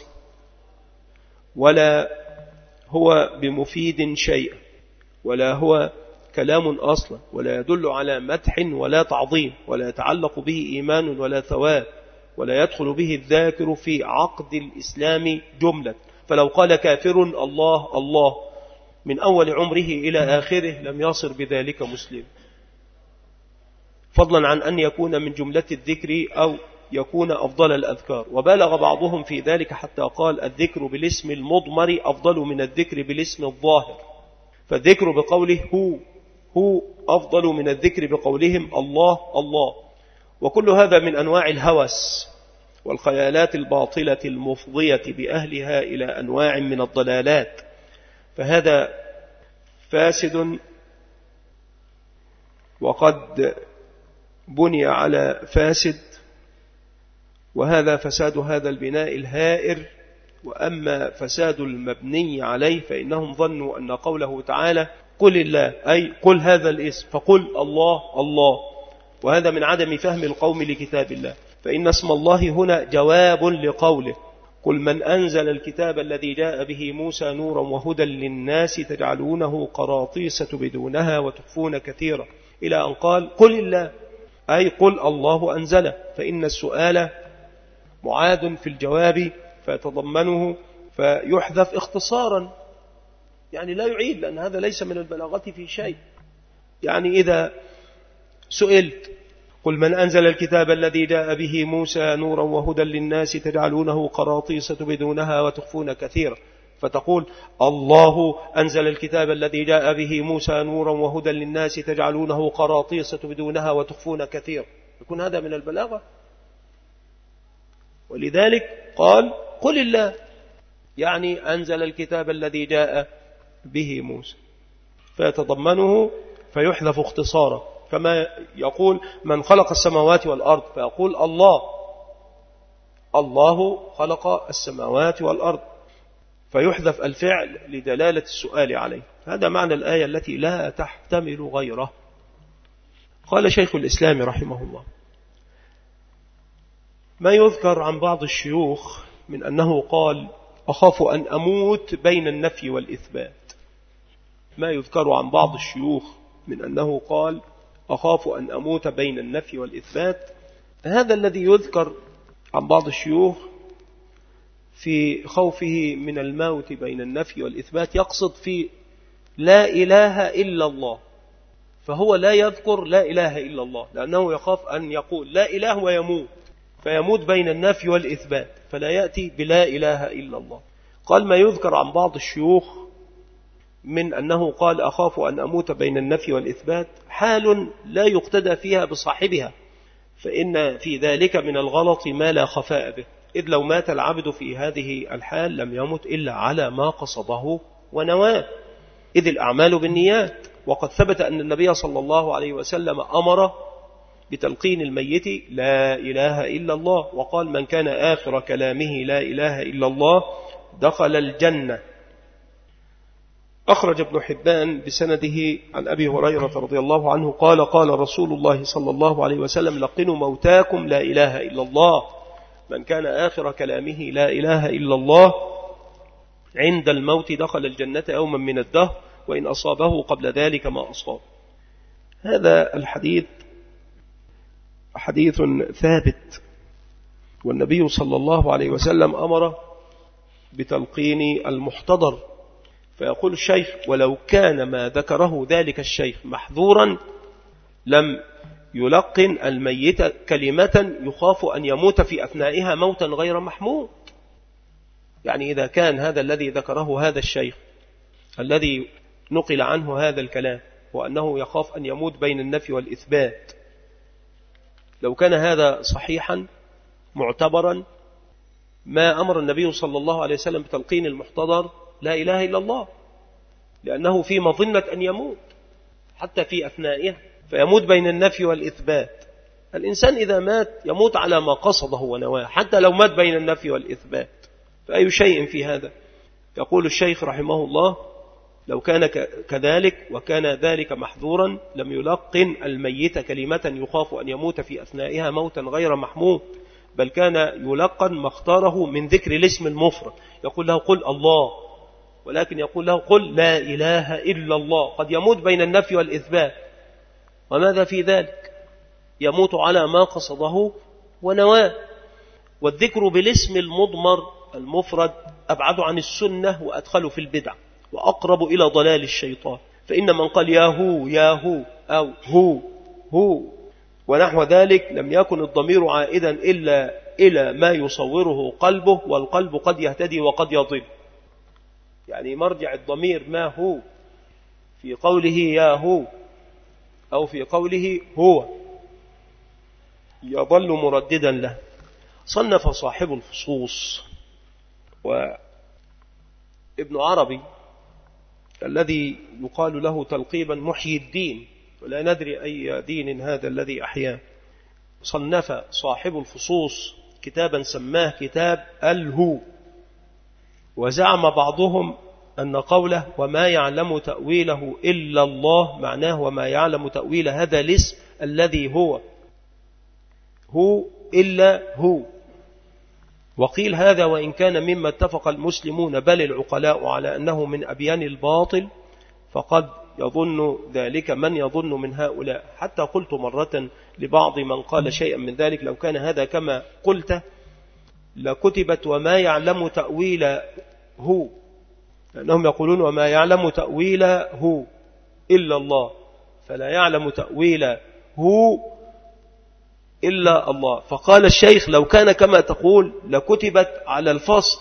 [SPEAKER 1] ولا هو بمفيد شيئا، ولا هو كلام أصلا، ولا يدل على مدح ولا تعظيم، ولا يتعلق به إيمان ولا ثواب، ولا يدخل به الذاكر في عقد الإسلام جملة. فلو قال كافر الله الله من أول عمره إلى آخره لم يصر بذلك مسلم، فضلا عن أن يكون من جملة الذكر أو يكون أفضل الأذكار. وبالغ بعضهم في ذلك حتى قال الذكر بالاسم المضمر أفضل من الذكر بالاسم الظاهر، فالذكر بقوله هو هو أفضل من الذكر بقولهم الله الله. وكل هذا من أنواع الهوس والخيالات الباطلة المفضية بأهلها إلى أنواع من الضلالات، فهذا فاسد وقد بني على فاسد، وهذا فساد هذا البناء الهائر. وأما فساد المبني عليه فإنهم ظنوا أن قوله تعالى قل الله أي قل هذا الاسم، فقل الله الله، وهذا من عدم فهم القوم لكتاب الله. فإن اسم الله هنا جواب لقوله قل من أنزل الكتاب الذي جاء به موسى نورا وهدى للناس تجعلونه قراطيس تبدونها وتخفون كثيرا، إلى أن قال قل الله أي قل الله أنزله. فإن السؤال معاد في الجواب فيتضمنه فيحذف اختصارا، يعني لا يعيد، لأن هذا ليس من البلاغة في شيء. يعني إذا سئلت قل من أنزل الكتاب الذي جاء به موسى نورا وهدى للناس تجعلونه قراطيس تبدونها وتخفون كثيرا، فتقول الله أنزل الكتاب الذي جاء به موسى نورا وهدى للناس تجعلونه قراطيس تبدونها وتخفون كثيرا، يكون هذا من البلاغة. ولذلك قال قل الله، يعني أنزل الكتاب الذي جاء به موسى، فيتضمنه فيحذف اختصارا، كما يقول من خلق السماوات والأرض فيقول الله الله خلق السماوات والأرض، فيحذف الفعل لدلالة السؤال عليه. هذا معنى الآية التي لا تحتمل غيره. قال شيخ الإسلام رحمه الله: ما يذكر عن بعض الشيوخ من أنه قال أخاف أن أموت بين النفي والإثبات. ما يذكر عن بعض الشيوخ من أنه قال أخاف أن أموت بين النفي والإثبات، هذا الذي يذكر عن بعض الشيوخ في خوفه من الموت بين النفي والإثبات يقصد في لا إله إلا الله، فهو لا يذكر لا إله إلا الله لأنه يخاف أن يقول لا إله ويموت، فيموت بين النفي والإثبات، فلا يأتي بلا إله إلا الله. قال ما يذكر عن بعض الشيوخ من أنه قال أخاف أن أموت بين النفي والإثبات حال لا يقتدى فيها بصاحبها، فإن في ذلك من الغلط ما لا خفاء به، إذ لو مات العبد في هذه الحال لم يمت إلا على ما قصده ونواه، إذ الأعمال بالنيات. وقد ثبت أن النبي صلى الله عليه وسلم أمر بتلقين الميت لا إله إلا الله، وقال من كان آخر كلامه لا إله إلا الله دخل الجنة. أخرج ابن حبان بسنده عن أبي هريرة رضي الله عنه قال قال رسول الله صلى الله عليه وسلم لقنوا موتاكم لا إله إلا الله، من كان آخر كلامه لا إله إلا الله عند الموت دخل الجنة يوما من الدهر وإن أصابه قبل ذلك ما أصاب. هذا الحديث حديث ثابت والنبي صلى الله عليه وسلم أمر بتلقين المحتضر، فيقول الشيخ: ولو كان ما ذكره ذلك الشيخ محظورا لم يلقن الميت كلمة يخاف أن يموت في أثنائها موتا غير محمود. يعني إذا كان هذا الذي ذكره هذا الشيخ الذي نقل عنه هذا الكلام وأنه يخاف أن يموت بين النفي والإثبات، لو كان هذا صحيحا معتبرا ما أمر النبي صلى الله عليه وسلم بتلقين المحتضر لا إله إلا الله، لأنه في مظنة أن يموت حتى في أثنائها، فيموت بين النفي والإثبات. الإنسان إذا مات يموت على ما قصده ونواه، حتى لو مات بين النفي والإثبات، فأي شيء في هذا؟ يقول الشيخ رحمه الله: لو كان كذلك وكان ذلك محظورا لم يلقن الميت كلمة يخاف أن يموت في أثنائها موتا غير محمود، بل كان يلقن ما اختاره من ذكر الاسم المفرد. يقول له: قل الله، ولكن يقول له: قل لا إله إلا الله. قد يموت بين النفي والإثبات، وماذا في ذلك؟ يموت على ما قصده ونواه. والذكر بالاسم المضمر المفرد أبعد عن السنة وأدخل في البدع وأقرب إلى ضلال الشيطان، فإن من قال يا هو يا هو أو هو هو ونحو ذلك لم يكن الضمير عائدا إلا إلى ما يصوره قلبه، والقلب قد يهتدي وقد يضل. يعني مرجع الضمير ما هو في قوله يا هو أو في قوله هو يظل مرددا له. صنف صاحب الفصوص وابن عربي الذي يقال له تلقيبا محيي الدين، ولا ندري أي دين هذا الذي أحياه، صنف صاحب الفصوص كتابا سماه كتاب الهو. وزعم بعضهم أن قوله وما يعلم تأويله إلا الله معناه وما يعلم تأويل هذا الاسم الذي هو هو إلا هو. وقيل هذا وإن كان مما اتفق المسلمون بل العقلاء على أنه من أبيان الباطل، فقد يظن ذلك من يظن من هؤلاء. حتى قلت مرة لبعض من قال شيئا من ذلك: لو كان هذا كما قلت لكتبت وما يعلم تأويل هو، لأنهم يقولون وما يعلم تأويل هو إلا الله، فلا يعلم تأويل هو إلا الله. فقال الشيخ: لو كان كما تقول لكتبت على الفصل،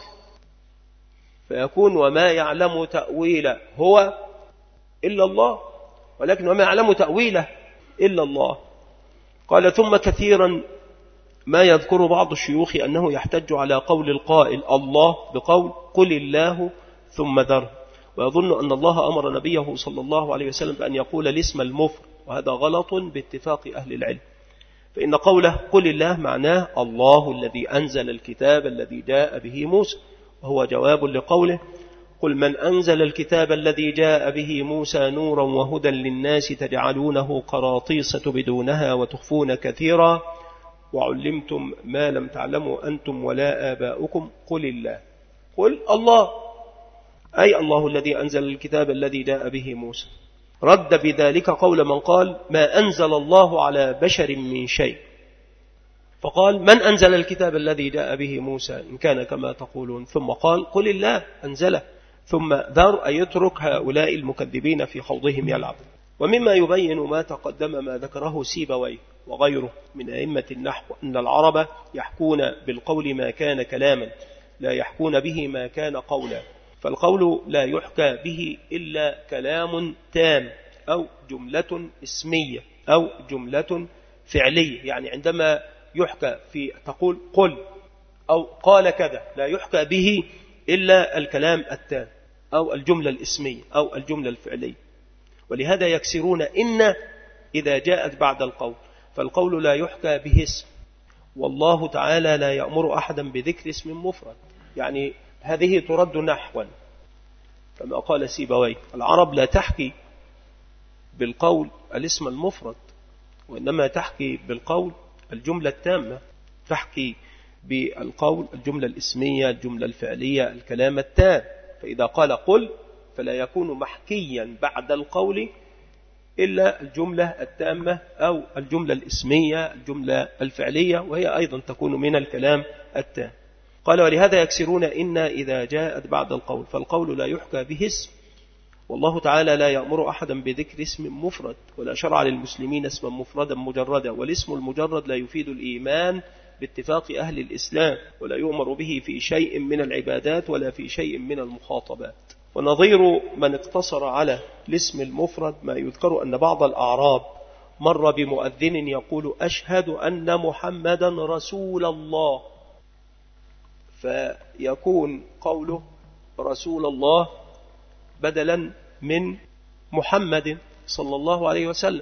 [SPEAKER 1] فيكون وما يعلم تأويل هو إلا الله، ولكن وما يعلم تأويله إلا الله. قال: ثم كثيرا ما يذكر بعض الشيوخ أنه يحتج على قول القائل الله بقول قل الله ثم ذر، ويظن أن الله أمر نبيه صلى الله عليه وسلم بأن يقول الاسم المفرد، وهذا غلط باتفاق أهل العلم. فإن قوله قل الله معناه الله الذي أنزل الكتاب الذي جاء به موسى، وهو جواب لقوله قل من أنزل الكتاب الذي جاء به موسى نورا وهدى للناس تجعلونه قراطيس تبدونها وتخفون كثيرا وعلمتم ما لم تعلموا أنتم ولا آباؤكم قل الله. قل الله أي الله الذي أنزل الكتاب الذي جاء به موسى. رد بذلك قول من قال ما أنزل الله على بشر من شيء، فقال من أنزل الكتاب الذي جاء به موسى إن كان كما تقولون، ثم قال قل الله أنزله، ثم ذر أن يترك هؤلاء المكذبين في خوضهم يلعب. ومما يبين ما تقدم ما ذكره سيبويه وغيره من أئمة النحو أن العرب يحكون بالقول ما كان كلاما، لا يحكون به ما كان قولا. فالقول لا يحكى به إلا كلام تام أو جملة اسمية أو جملة فعلية. يعني عندما يحكى في تقول قل أو قال كذا لا يحكى به إلا الكلام التام أو الجملة الاسمية أو الجملة الفعلية. ولهذا يكسرون إن إذا جاءت بعد القول، فالقول لا يحكى به اسم، والله تعالى لا يأمر أحدا بذكر اسم مفرد. يعني هذه ترد نحوا كما قال سيبويه. العرب لا تحكي بالقول الاسم المفرد، وإنما تحكي بالقول الجملة التامة، تحكي بالقول الجملة الاسمية الجملة الفعلية الكلام التام. فإذا قال قل فلا يكون محكيا بعد القول إلا الجملة التامة أو الجملة الاسمية، الجملة الفعلية، وهي أيضا تكون من الكلام التام. قال ولهذا يكسرون إن إذا جاءت بعد القول، فالقول لا يحكى به اسم، والله تعالى لا يأمر أحدا بذكر اسم مفرد، ولا شرع للمسلمين اسما مفردا مجردا، والاسم المجرد لا يفيد الإيمان باتفاق أهل الإسلام، ولا يؤمر به في شيء من العبادات ولا في شيء من المخاطبات. ونظير من اقتصر على الاسم المفرد ما يذكر أن بعض الأعراب مر بمؤذن يقول أشهد أن محمدا رسول الله، فيكون قوله رسول الله بدلا من محمد صلى الله عليه وسلم،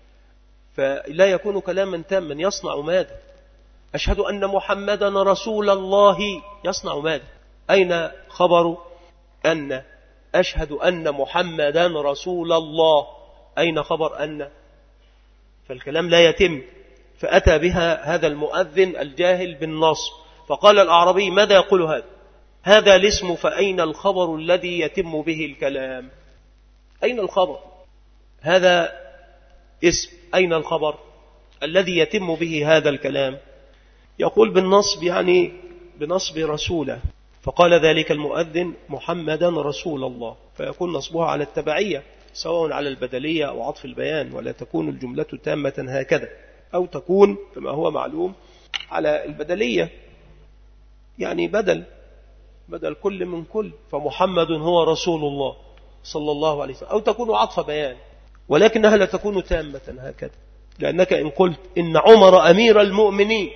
[SPEAKER 1] فلا يكون كلاما تاما. يصنع ماذا؟ أشهد أن محمدا رسول الله يصنع ماذا؟ أين خبر أن؟ أشهد أن محمدا رسول الله، أين خبر أن؟ فالكلام لا يتم. فأتى بها هذا المؤذن الجاهل بالنصب، فقال الأعرابي ماذا يقول هذا؟ هذا الاسم، فأين الخبر الذي يتم به الكلام؟ أين الخبر؟ هذا اسم، أين الخبر الذي يتم به هذا الكلام؟ يقول بالنصب، يعني بنصب رسوله. فقال ذلك المؤذن محمدا رسول الله، فيكون نصبها على التبعية سواء على البدلية أو عطف البيان، ولا تكون الجملة تامة هكذا، أو تكون كما هو معلوم على البدلية، يعني بدل بدل كل من كل، فمحمد هو رسول الله صلى الله عليه وسلم، أو تكون عطف بيان، ولكنها لا تكون تامة هكذا، لأنك إن قلت إن عمر أمير المؤمنين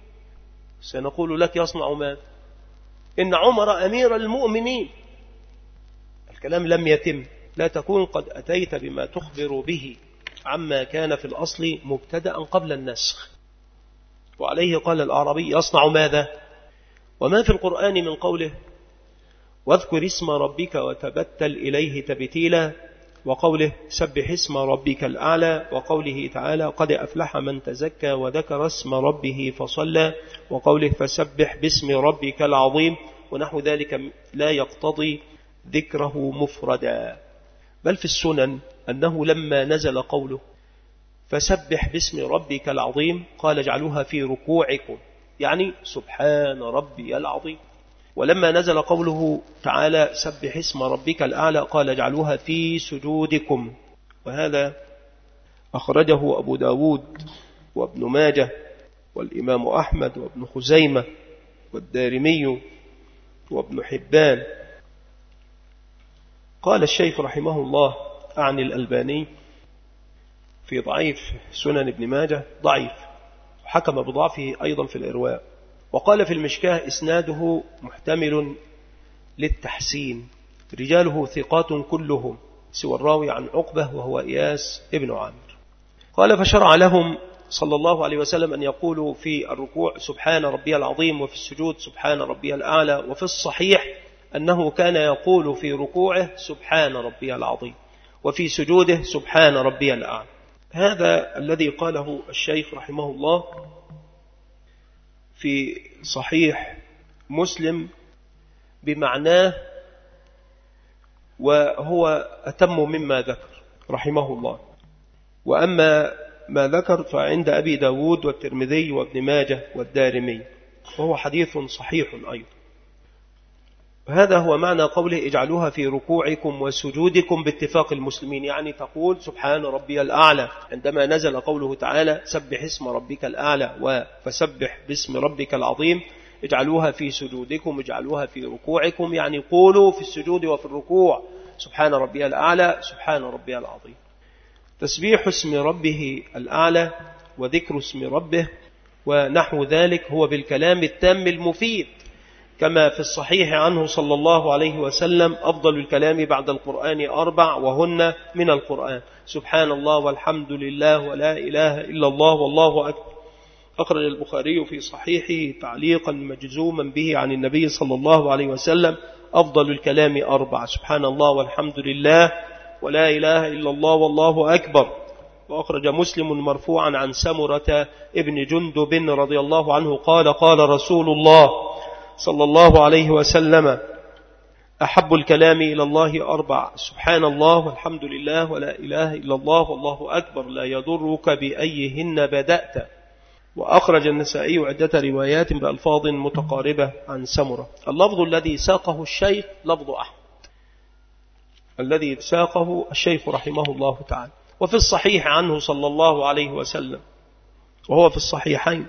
[SPEAKER 1] سنقول لك يصنع ماذا؟ إن عمر أمير المؤمنين، الكلام لم يتم. لا تكون قد أتيت بما تخبر به عما كان في الأصل مبتدأ قبل النسخ. وعليه قال الأعرابي يصنع ماذا؟ وما في القرآن من قوله واذكر اسم ربك وتبتل إليه تبتيلا، وقوله سبح اسم ربك الأعلى، وقوله تعالى قد أفلح من تزكى وذكر اسم ربه فصلى، وقوله فسبح باسم ربك العظيم، ونحو ذلك لا يقتضي ذكره مفردا. بل في السنن أنه لما نزل قوله فسبح باسم ربك العظيم قال اجعلوها في ركوعكم، يعني سبحان ربي العظيم. ولما نزل قوله تعالى سبح اسم ربك الأعلى قال اجعلوها في سجودكم. وهذا أخرجه أبو داود وابن ماجه والإمام أحمد وابن خزيمة والدارمي وابن حبان. قال الشيخ رحمه الله عن الألباني في ضعيف سنن ابن ماجه ضعيف، وحكم بضعفه أيضا في الإرواء، وقال في المشكاه إسناده محتمل للتحسين، رجاله ثقات كلهم سوى الراوي عن عقبة وهو إياس ابن عامر. قال فشرع لهم صلى الله عليه وسلم أن يقولوا في الركوع سبحان ربي العظيم، وفي السجود سبحان ربي الأعلى، وفي الصحيح أنه كان يقول في ركوعه سبحان ربي العظيم، وفي سجوده سبحان ربي الأعلى. هذا الذي قاله الشيخ رحمه الله في صحيح مسلم بمعناه، وهو أتم مما ذكر رحمه الله. وأما ما ذكر فعند أبي داود والترمذي وابن ماجه والدارمي، وهو حديث صحيح أيضا. هذا هو معنى قوله اجعلوها في ركوعكم وسجودكم باتفاق المسلمين، يعني تقول سبحان ربي الأعلى عندما نزل قوله تعالى سبح اسم ربك الأعلى وفسبح باسم ربك العظيم، اجعلوها في سجودكم اجعلوها في ركوعكم، يعني قولوا في السجود وفي الركوع سبحان ربي الأعلى سبحان ربي العظيم. تسبيح اسم ربه الأعلى وذكر اسم ربه ونحو ذلك هو بالكلام التام المفيد، كما في الصحيح عنه صلى الله عليه وسلم أفضل الكلام بعد القرآن أربع وهن من القرآن سبحان الله والحمد لله ولا إله إلا الله والله أكبر. أخرج البخاري في صحيحه تعليقا مجزوما به عن النبي صلى الله عليه وسلم أفضل الكلام أربع سبحان الله والحمد لله ولا إله إلا الله والله أكبر. وأخرج مسلم مرفوعا عن سمرة ابن جندب رضي الله عنه قال قال رسول الله صلى الله عليه وسلم أحب الكلام إلى الله أربع: سبحان الله والحمد لله ولا إله إلا الله والله أكبر لا يضرك بأيهن بدأت. وأخرج النسائي عدة روايات بألفاظ متقاربة عن سمرة. اللفظ الذي ساقه الشيخ لفظ أحمد، الذي ساقه الشيخ رحمه الله تعالى. وفي الصحيح عنه صلى الله عليه وسلم، وهو في الصحيحين،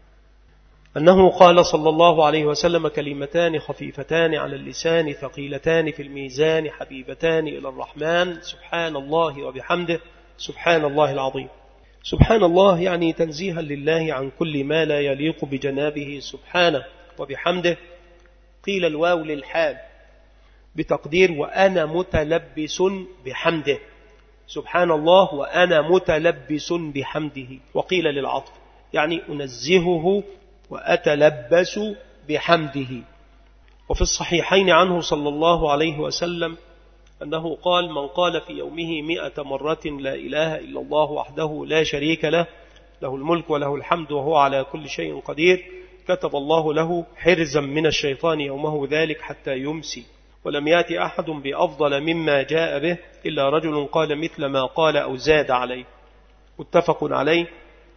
[SPEAKER 1] أنه قال صلى الله عليه وسلم: كلمتان خفيفتان على اللسان ثقيلتان في الميزان حبيبتان إلى الرحمن، سبحان الله وبحمده، سبحان الله العظيم. سبحان الله يعني تنزيها لله عن كل ما لا يليق بجنابه سبحانه، وبحمده قيل الواو للحال بتقدير وأنا متلبس بحمده، سبحان الله وأنا متلبس بحمده. وقيل للعطف يعني أنزهه وأتلبس بحمده. وفي الصحيحين عنه صلى الله عليه وسلم أنه قال: من قال في يومه مئة مرة لا إله إلا الله وحده لا شريك له له الملك وله الحمد وهو على كل شيء قدير، كتب الله له حرزا من الشيطان يومه ذلك حتى يمسي، ولم يأتي أحد بأفضل مما جاء به إلا رجل قال مثل ما قال أو زاد عليه. متفق عليه.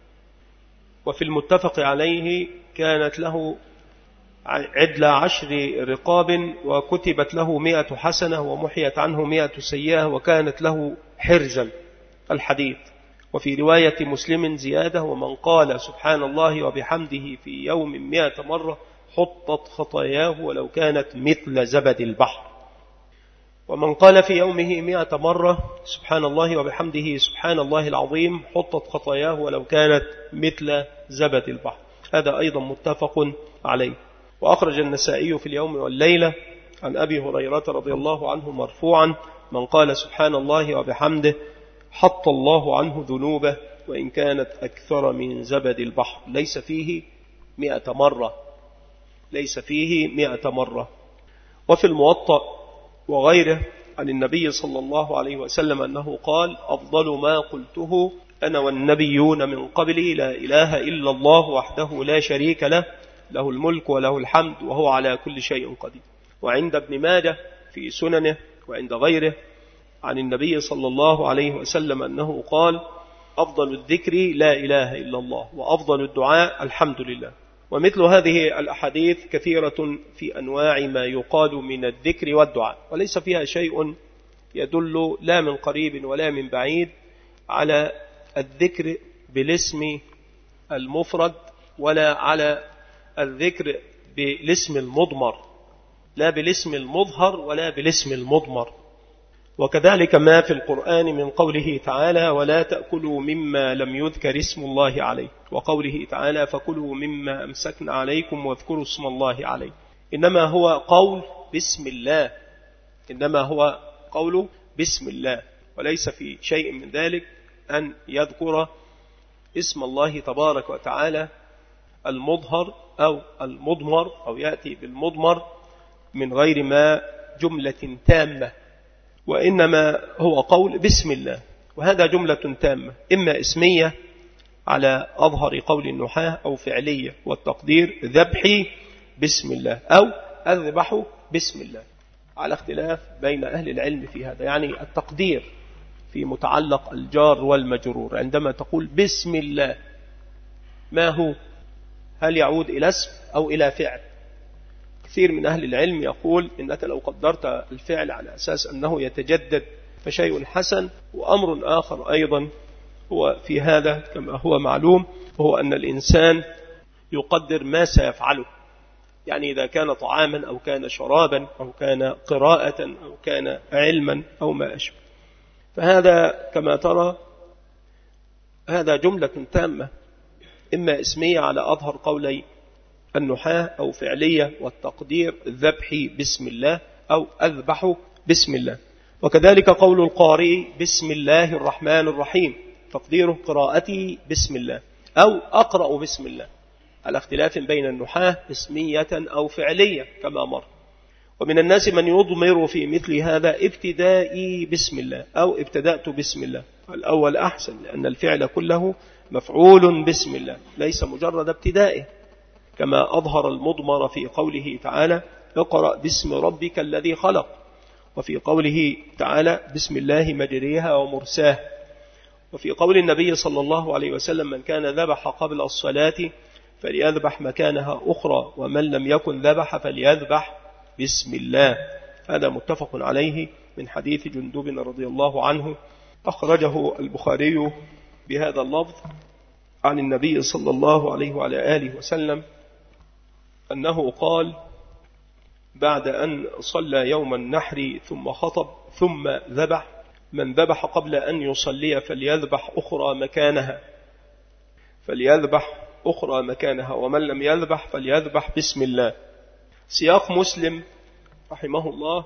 [SPEAKER 1] وفي المتفق عليه كانت له عدل عشر رقاب، وكتبت له مئة حسنة، ومحيت عنه مئة سيئة، وكانت له حرزا. الحديث. وفي رواية مسلم زيادة: ومن قال سبحان الله وبحمده في يوم مئة مرة حطت خطاياه ولو كانت مثل زبد البحر. ومن قال في يومه مئة مرة سبحان الله وبحمده سبحان الله العظيم حطت خطاياه ولو كانت مثل زبد البحر. هذا أيضا متفق عليه. وأخرج النسائي في اليوم والليلة عن أبي هريرة رضي الله عنه مرفوعا: من قال سبحان الله وبحمده حط الله عنه ذنوبه وإن كانت أكثر من زبد البحر. ليس فيه مئة مرة، ليس فيه مئة مرة. وفي الموطأ وغيره عن النبي صلى الله عليه وسلم أنه قال: أفضل ما قلته أنا والنبيون من قبلي لا إله إلا الله وحده لا شريك له له الملك وله الحمد وهو على كل شيء قدير. وعند ابن ماجه في سننه وعند غيره عن النبي صلى الله عليه وسلم أنه قال: أفضل الذكر لا إله إلا الله، وأفضل الدعاء الحمد لله. ومثل هذه الأحاديث كثيرة في أنواع ما يقال من الذكر والدعاء، وليس فيها شيء يدل لا من قريب ولا من بعيد على الذكر بالاسم المفرد ولا على الذكر بالاسم المضمر، لا بالاسم المظهر ولا بالاسم المضمر. وكذلك ما في القرآن من قوله تعالى: ولا تأكلوا مما لم يذكر اسم الله عليه، وقوله تعالى: فكلوا مما أمسكنا عليكم واذكروا اسم الله عليه. إنما هو قول بسم الله، إنما هو قول بسم الله، وليس في شيء من ذلك أن يذكر اسم الله تبارك وتعالى المظهر أو المضمر، أو يأتي بالمضمر من غير ما جملة تامة، وإنما هو قول بسم الله، وهذا جملة تامة إما اسمية على أظهر قول النحاة أو فعلية، والتقدير ذبحي بسم الله أو أذبح بسم الله، على اختلاف بين أهل العلم في هذا. يعني التقدير في متعلق الجار والمجرور عندما تقول بسم الله ما هو؟ هل يعود إلى اسم أو إلى فعل؟ كثير من أهل العلم يقول إنك لو قدرت الفعل على أساس أنه يتجدد فشيء حسن. وأمر آخر أيضا هو في هذا كما هو معلوم، وهو أن الإنسان يقدر ما سيفعله، يعني إذا كان طعاما أو كان شرابا أو كان قراءة أو كان علما أو ما أشبه، فهذا كما ترى هذا جملة تامة إما اسمية على أظهر قولي النحاة أو فعلية، والتقدير ذبحي بسم الله أو أذبح بسم الله. وكذلك قول القارئ بسم الله الرحمن الرحيم، تقديره قراءتي بسم الله أو أقرأ بسم الله، على اختلاف بين النحاة اسمية أو فعلية كما مر. ومن الناس من يضمر في مثل هذا ابتدائي بسم الله أو ابتدأت بسم الله. الأول أحسن، لأن الفعل كله مفعول بسم الله ليس مجرد ابتدائه، كما أظهر المضمر في قوله تعالى: اقرأ باسم ربك الذي خلق، وفي قوله تعالى بسم الله مجريها ومرساها، وفي قول النبي صلى الله عليه وسلم من كان ذبح قبل الصلاة فليذبح مكانها أخرى، ومن لم يكن ذبح فليذبح بسم الله. هذا متفق عليه من حديث جندب رضي الله عنه، أخرجه البخاري بهذا اللفظ عن النبي صلى الله عليه وعلى آله وسلم أنه قال بعد أن صلى يوم النحر ثم خطب ثم ذبح من ذبح قبل أن يصلي فليذبح أخرى مكانها فليذبح أخرى مكانها ومن لم يذبح فليذبح بسم الله. سياق مسلم رحمه الله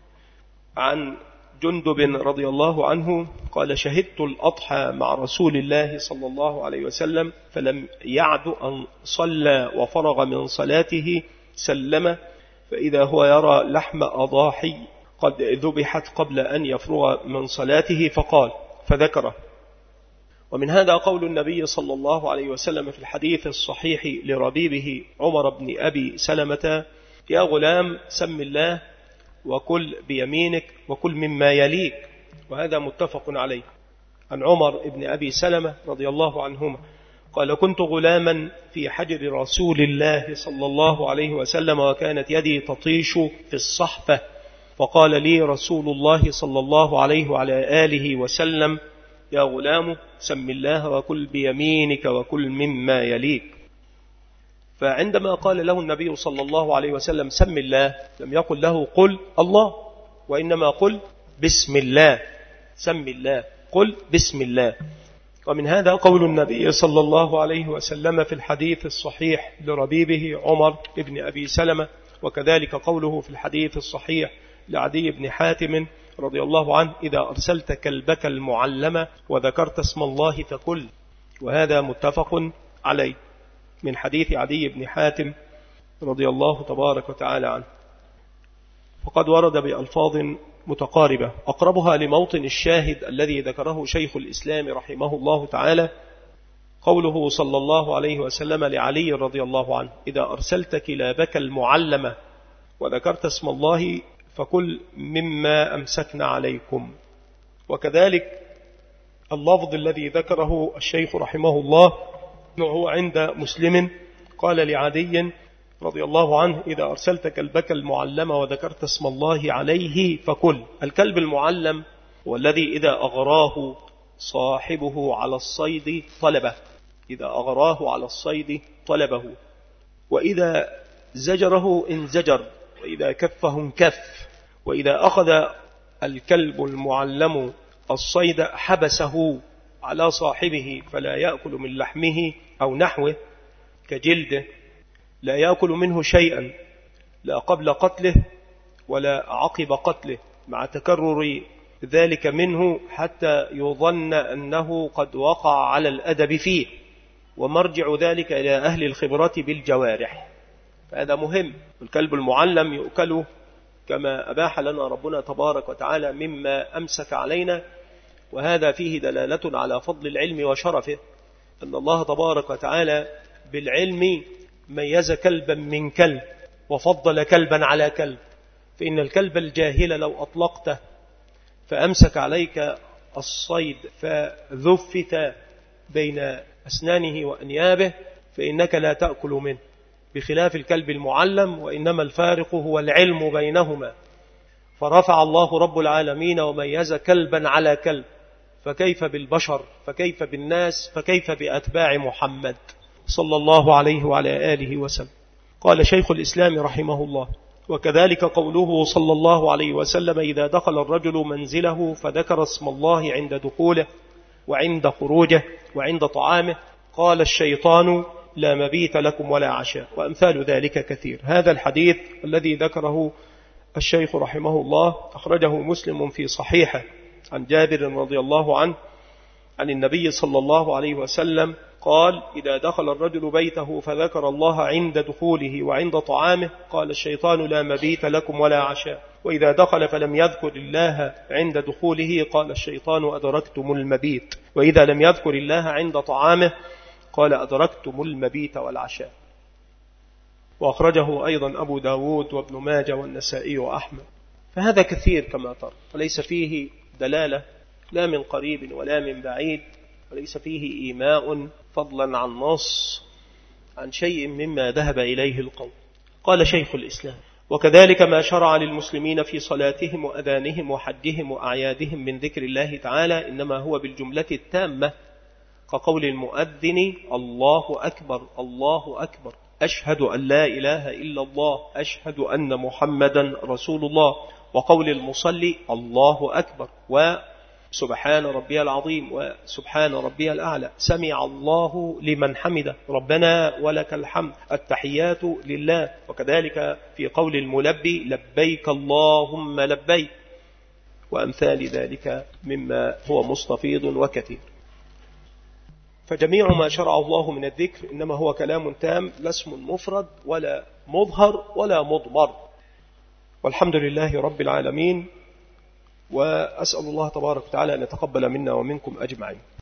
[SPEAKER 1] عن جندب رضي الله عنه قال شهدت الأضحى مع رسول الله صلى الله عليه وسلم فلم يعد أن صلى وفرغ من صلاته سلم فإذا هو يرى لحم أضاحي قد ذبحت قبل أن يفرغ من صلاته فقال فذكره. ومن هذا قول النبي صلى الله عليه وسلم في الحديث الصحيح لربيبه عمر بن أبي سلمة يا غلام سم الله وكل بيمينك وكل مما يليك، وهذا متفق عليه. عن عمر بن أبي سلمة رضي الله عنهما قال كنت غلاما في حجر رسول الله صلى الله عليه وسلم وكانت يدي تطيش في الصحفة، فقال لي رسول الله صلى الله عليه وعلى آله وسلم يا غلام سم الله وكل بيمينك وكل مما يليك. فعندما قال له النبي صلى الله عليه وسلم سم الله لم يقل له قل الله، وإنما قل بسم الله، سم الله قل بسم الله. ومن هذا قول النبي صلى الله عليه وسلم في الحديث الصحيح لربيبه عمر بن أبي سلمة، وكذلك قوله في الحديث الصحيح لعدي بن حاتم رضي الله عنه إذا أرسلت كلبك المعلم وذكرت اسم الله فكل، وهذا متفق عليه من حديث عدي بن حاتم رضي الله تبارك وتعالى عنه. فقد ورد بألفاظ متقاربة أقربها لموطن الشاهد الذي ذكره شيخ الإسلام رحمه الله تعالى قوله صلى الله عليه وسلم لعلي رضي الله عنه إذا أرسلت كلابك المعلمة وذكرت اسم الله فكل مما أمسكنا عليكم. وكذلك اللفظ الذي ذكره الشيخ رحمه الله هو عند مسلم قال لعدي رضي الله عنه إذا أرسلت كلبك المعلم وذكرت اسم الله عليه فكل. الكلب المعلم والذي إذا أغراه صاحبه على الصيد طلبه، إذا أغراه على الصيد طلبه، وإذا زجره انزجر، وإذا كفه انكف، وإذا أخذ الكلب المعلم الصيد حبسه على صاحبه فلا يأكل من لحمه أو نحوه كجلده، لا يأكل منه شيئا لا قبل قتله ولا عقب قتله، مع تكرر ذلك منه حتى يظن أنه قد وقع على الأدب فيه، ومرجع ذلك إلى أهل الخبرة بالجوارح. فهذا مهم. الكلب المعلم يؤكل كما أباح لنا ربنا تبارك وتعالى مما أمسك علينا، وهذا فيه دلالة على فضل العلم وشرفه، أن الله تبارك وتعالى بالعلم ميز كلبا من كلب وفضل كلبا على كلب. فإن الكلب الجاهل لو أطلقته فأمسك عليك الصيد فذفت بين أسنانه وأنيابه فإنك لا تأكل منه، بخلاف الكلب المعلم، وإنما الفارق هو العلم بينهما. فرفع الله رب العالمين وميز كلبا على كلب، فكيف بالبشر، فكيف بالناس، فكيف بأتباع محمد صلى الله عليه وعلى آله وسلم. قال شيخ الإسلام رحمه الله وكذلك قوله صلى الله عليه وسلم إذا دخل الرجل منزله فذكر اسم الله عند دخوله وعند خروجه وعند طعامه قال الشيطان لا مبيت لكم ولا عشاء، وأمثال ذلك كثير. هذا الحديث الذي ذكره الشيخ رحمه الله أخرجه مسلم في صحيحه عن جابر رضي الله عنه عن النبي صلى الله عليه وسلم قال إذا دخل الرجل بيته فذكر الله عند دخوله وعند طعامه قال الشيطان لا مبيت لكم ولا عشاء، وإذا دخل فلم يذكر الله عند دخوله قال الشيطان أدركتم المبيت، وإذا لم يذكر الله عند طعامه قال أدركتم المبيت والعشاء. وأخرجه أيضا أبو داود وابن ماجه والنسائي وأحمد. فهذا كثير كما ترى، وليس فيه دلالة لا من قريب ولا من بعيد، وليس فيه إيماء فضلا عن نص عن شيء مما ذهب إليه القوم. قال شيخ الإسلام: وكذلك ما شرع للمسلمين في صلاتهم وأذانهم وحجهم وأعيادهم من ذكر الله تعالى إنما هو بالجملة التامة، كقول المؤذن: الله أكبر الله أكبر، أشهد أن لا إله إلا الله، أشهد أن محمدا رسول الله، وقول المصلي: الله أكبر، وسبحان ربي العظيم، وسبحان ربي الأعلى، سمع الله لمن حمده، ربنا ولك الحمد، التحيات لله. وكذلك في قول الملبي: لبيك اللهم لبيك، وأمثال ذلك مما هو مستفيض وكثير. فجميع ما شرع الله من الذكر إنما هو كلام تام، لا اسم مفرد ولا مظهر ولا مضمر. والحمد لله رب العالمين، وأسأل الله تبارك وتعالى أن يتقبل منا ومنكم أجمعين.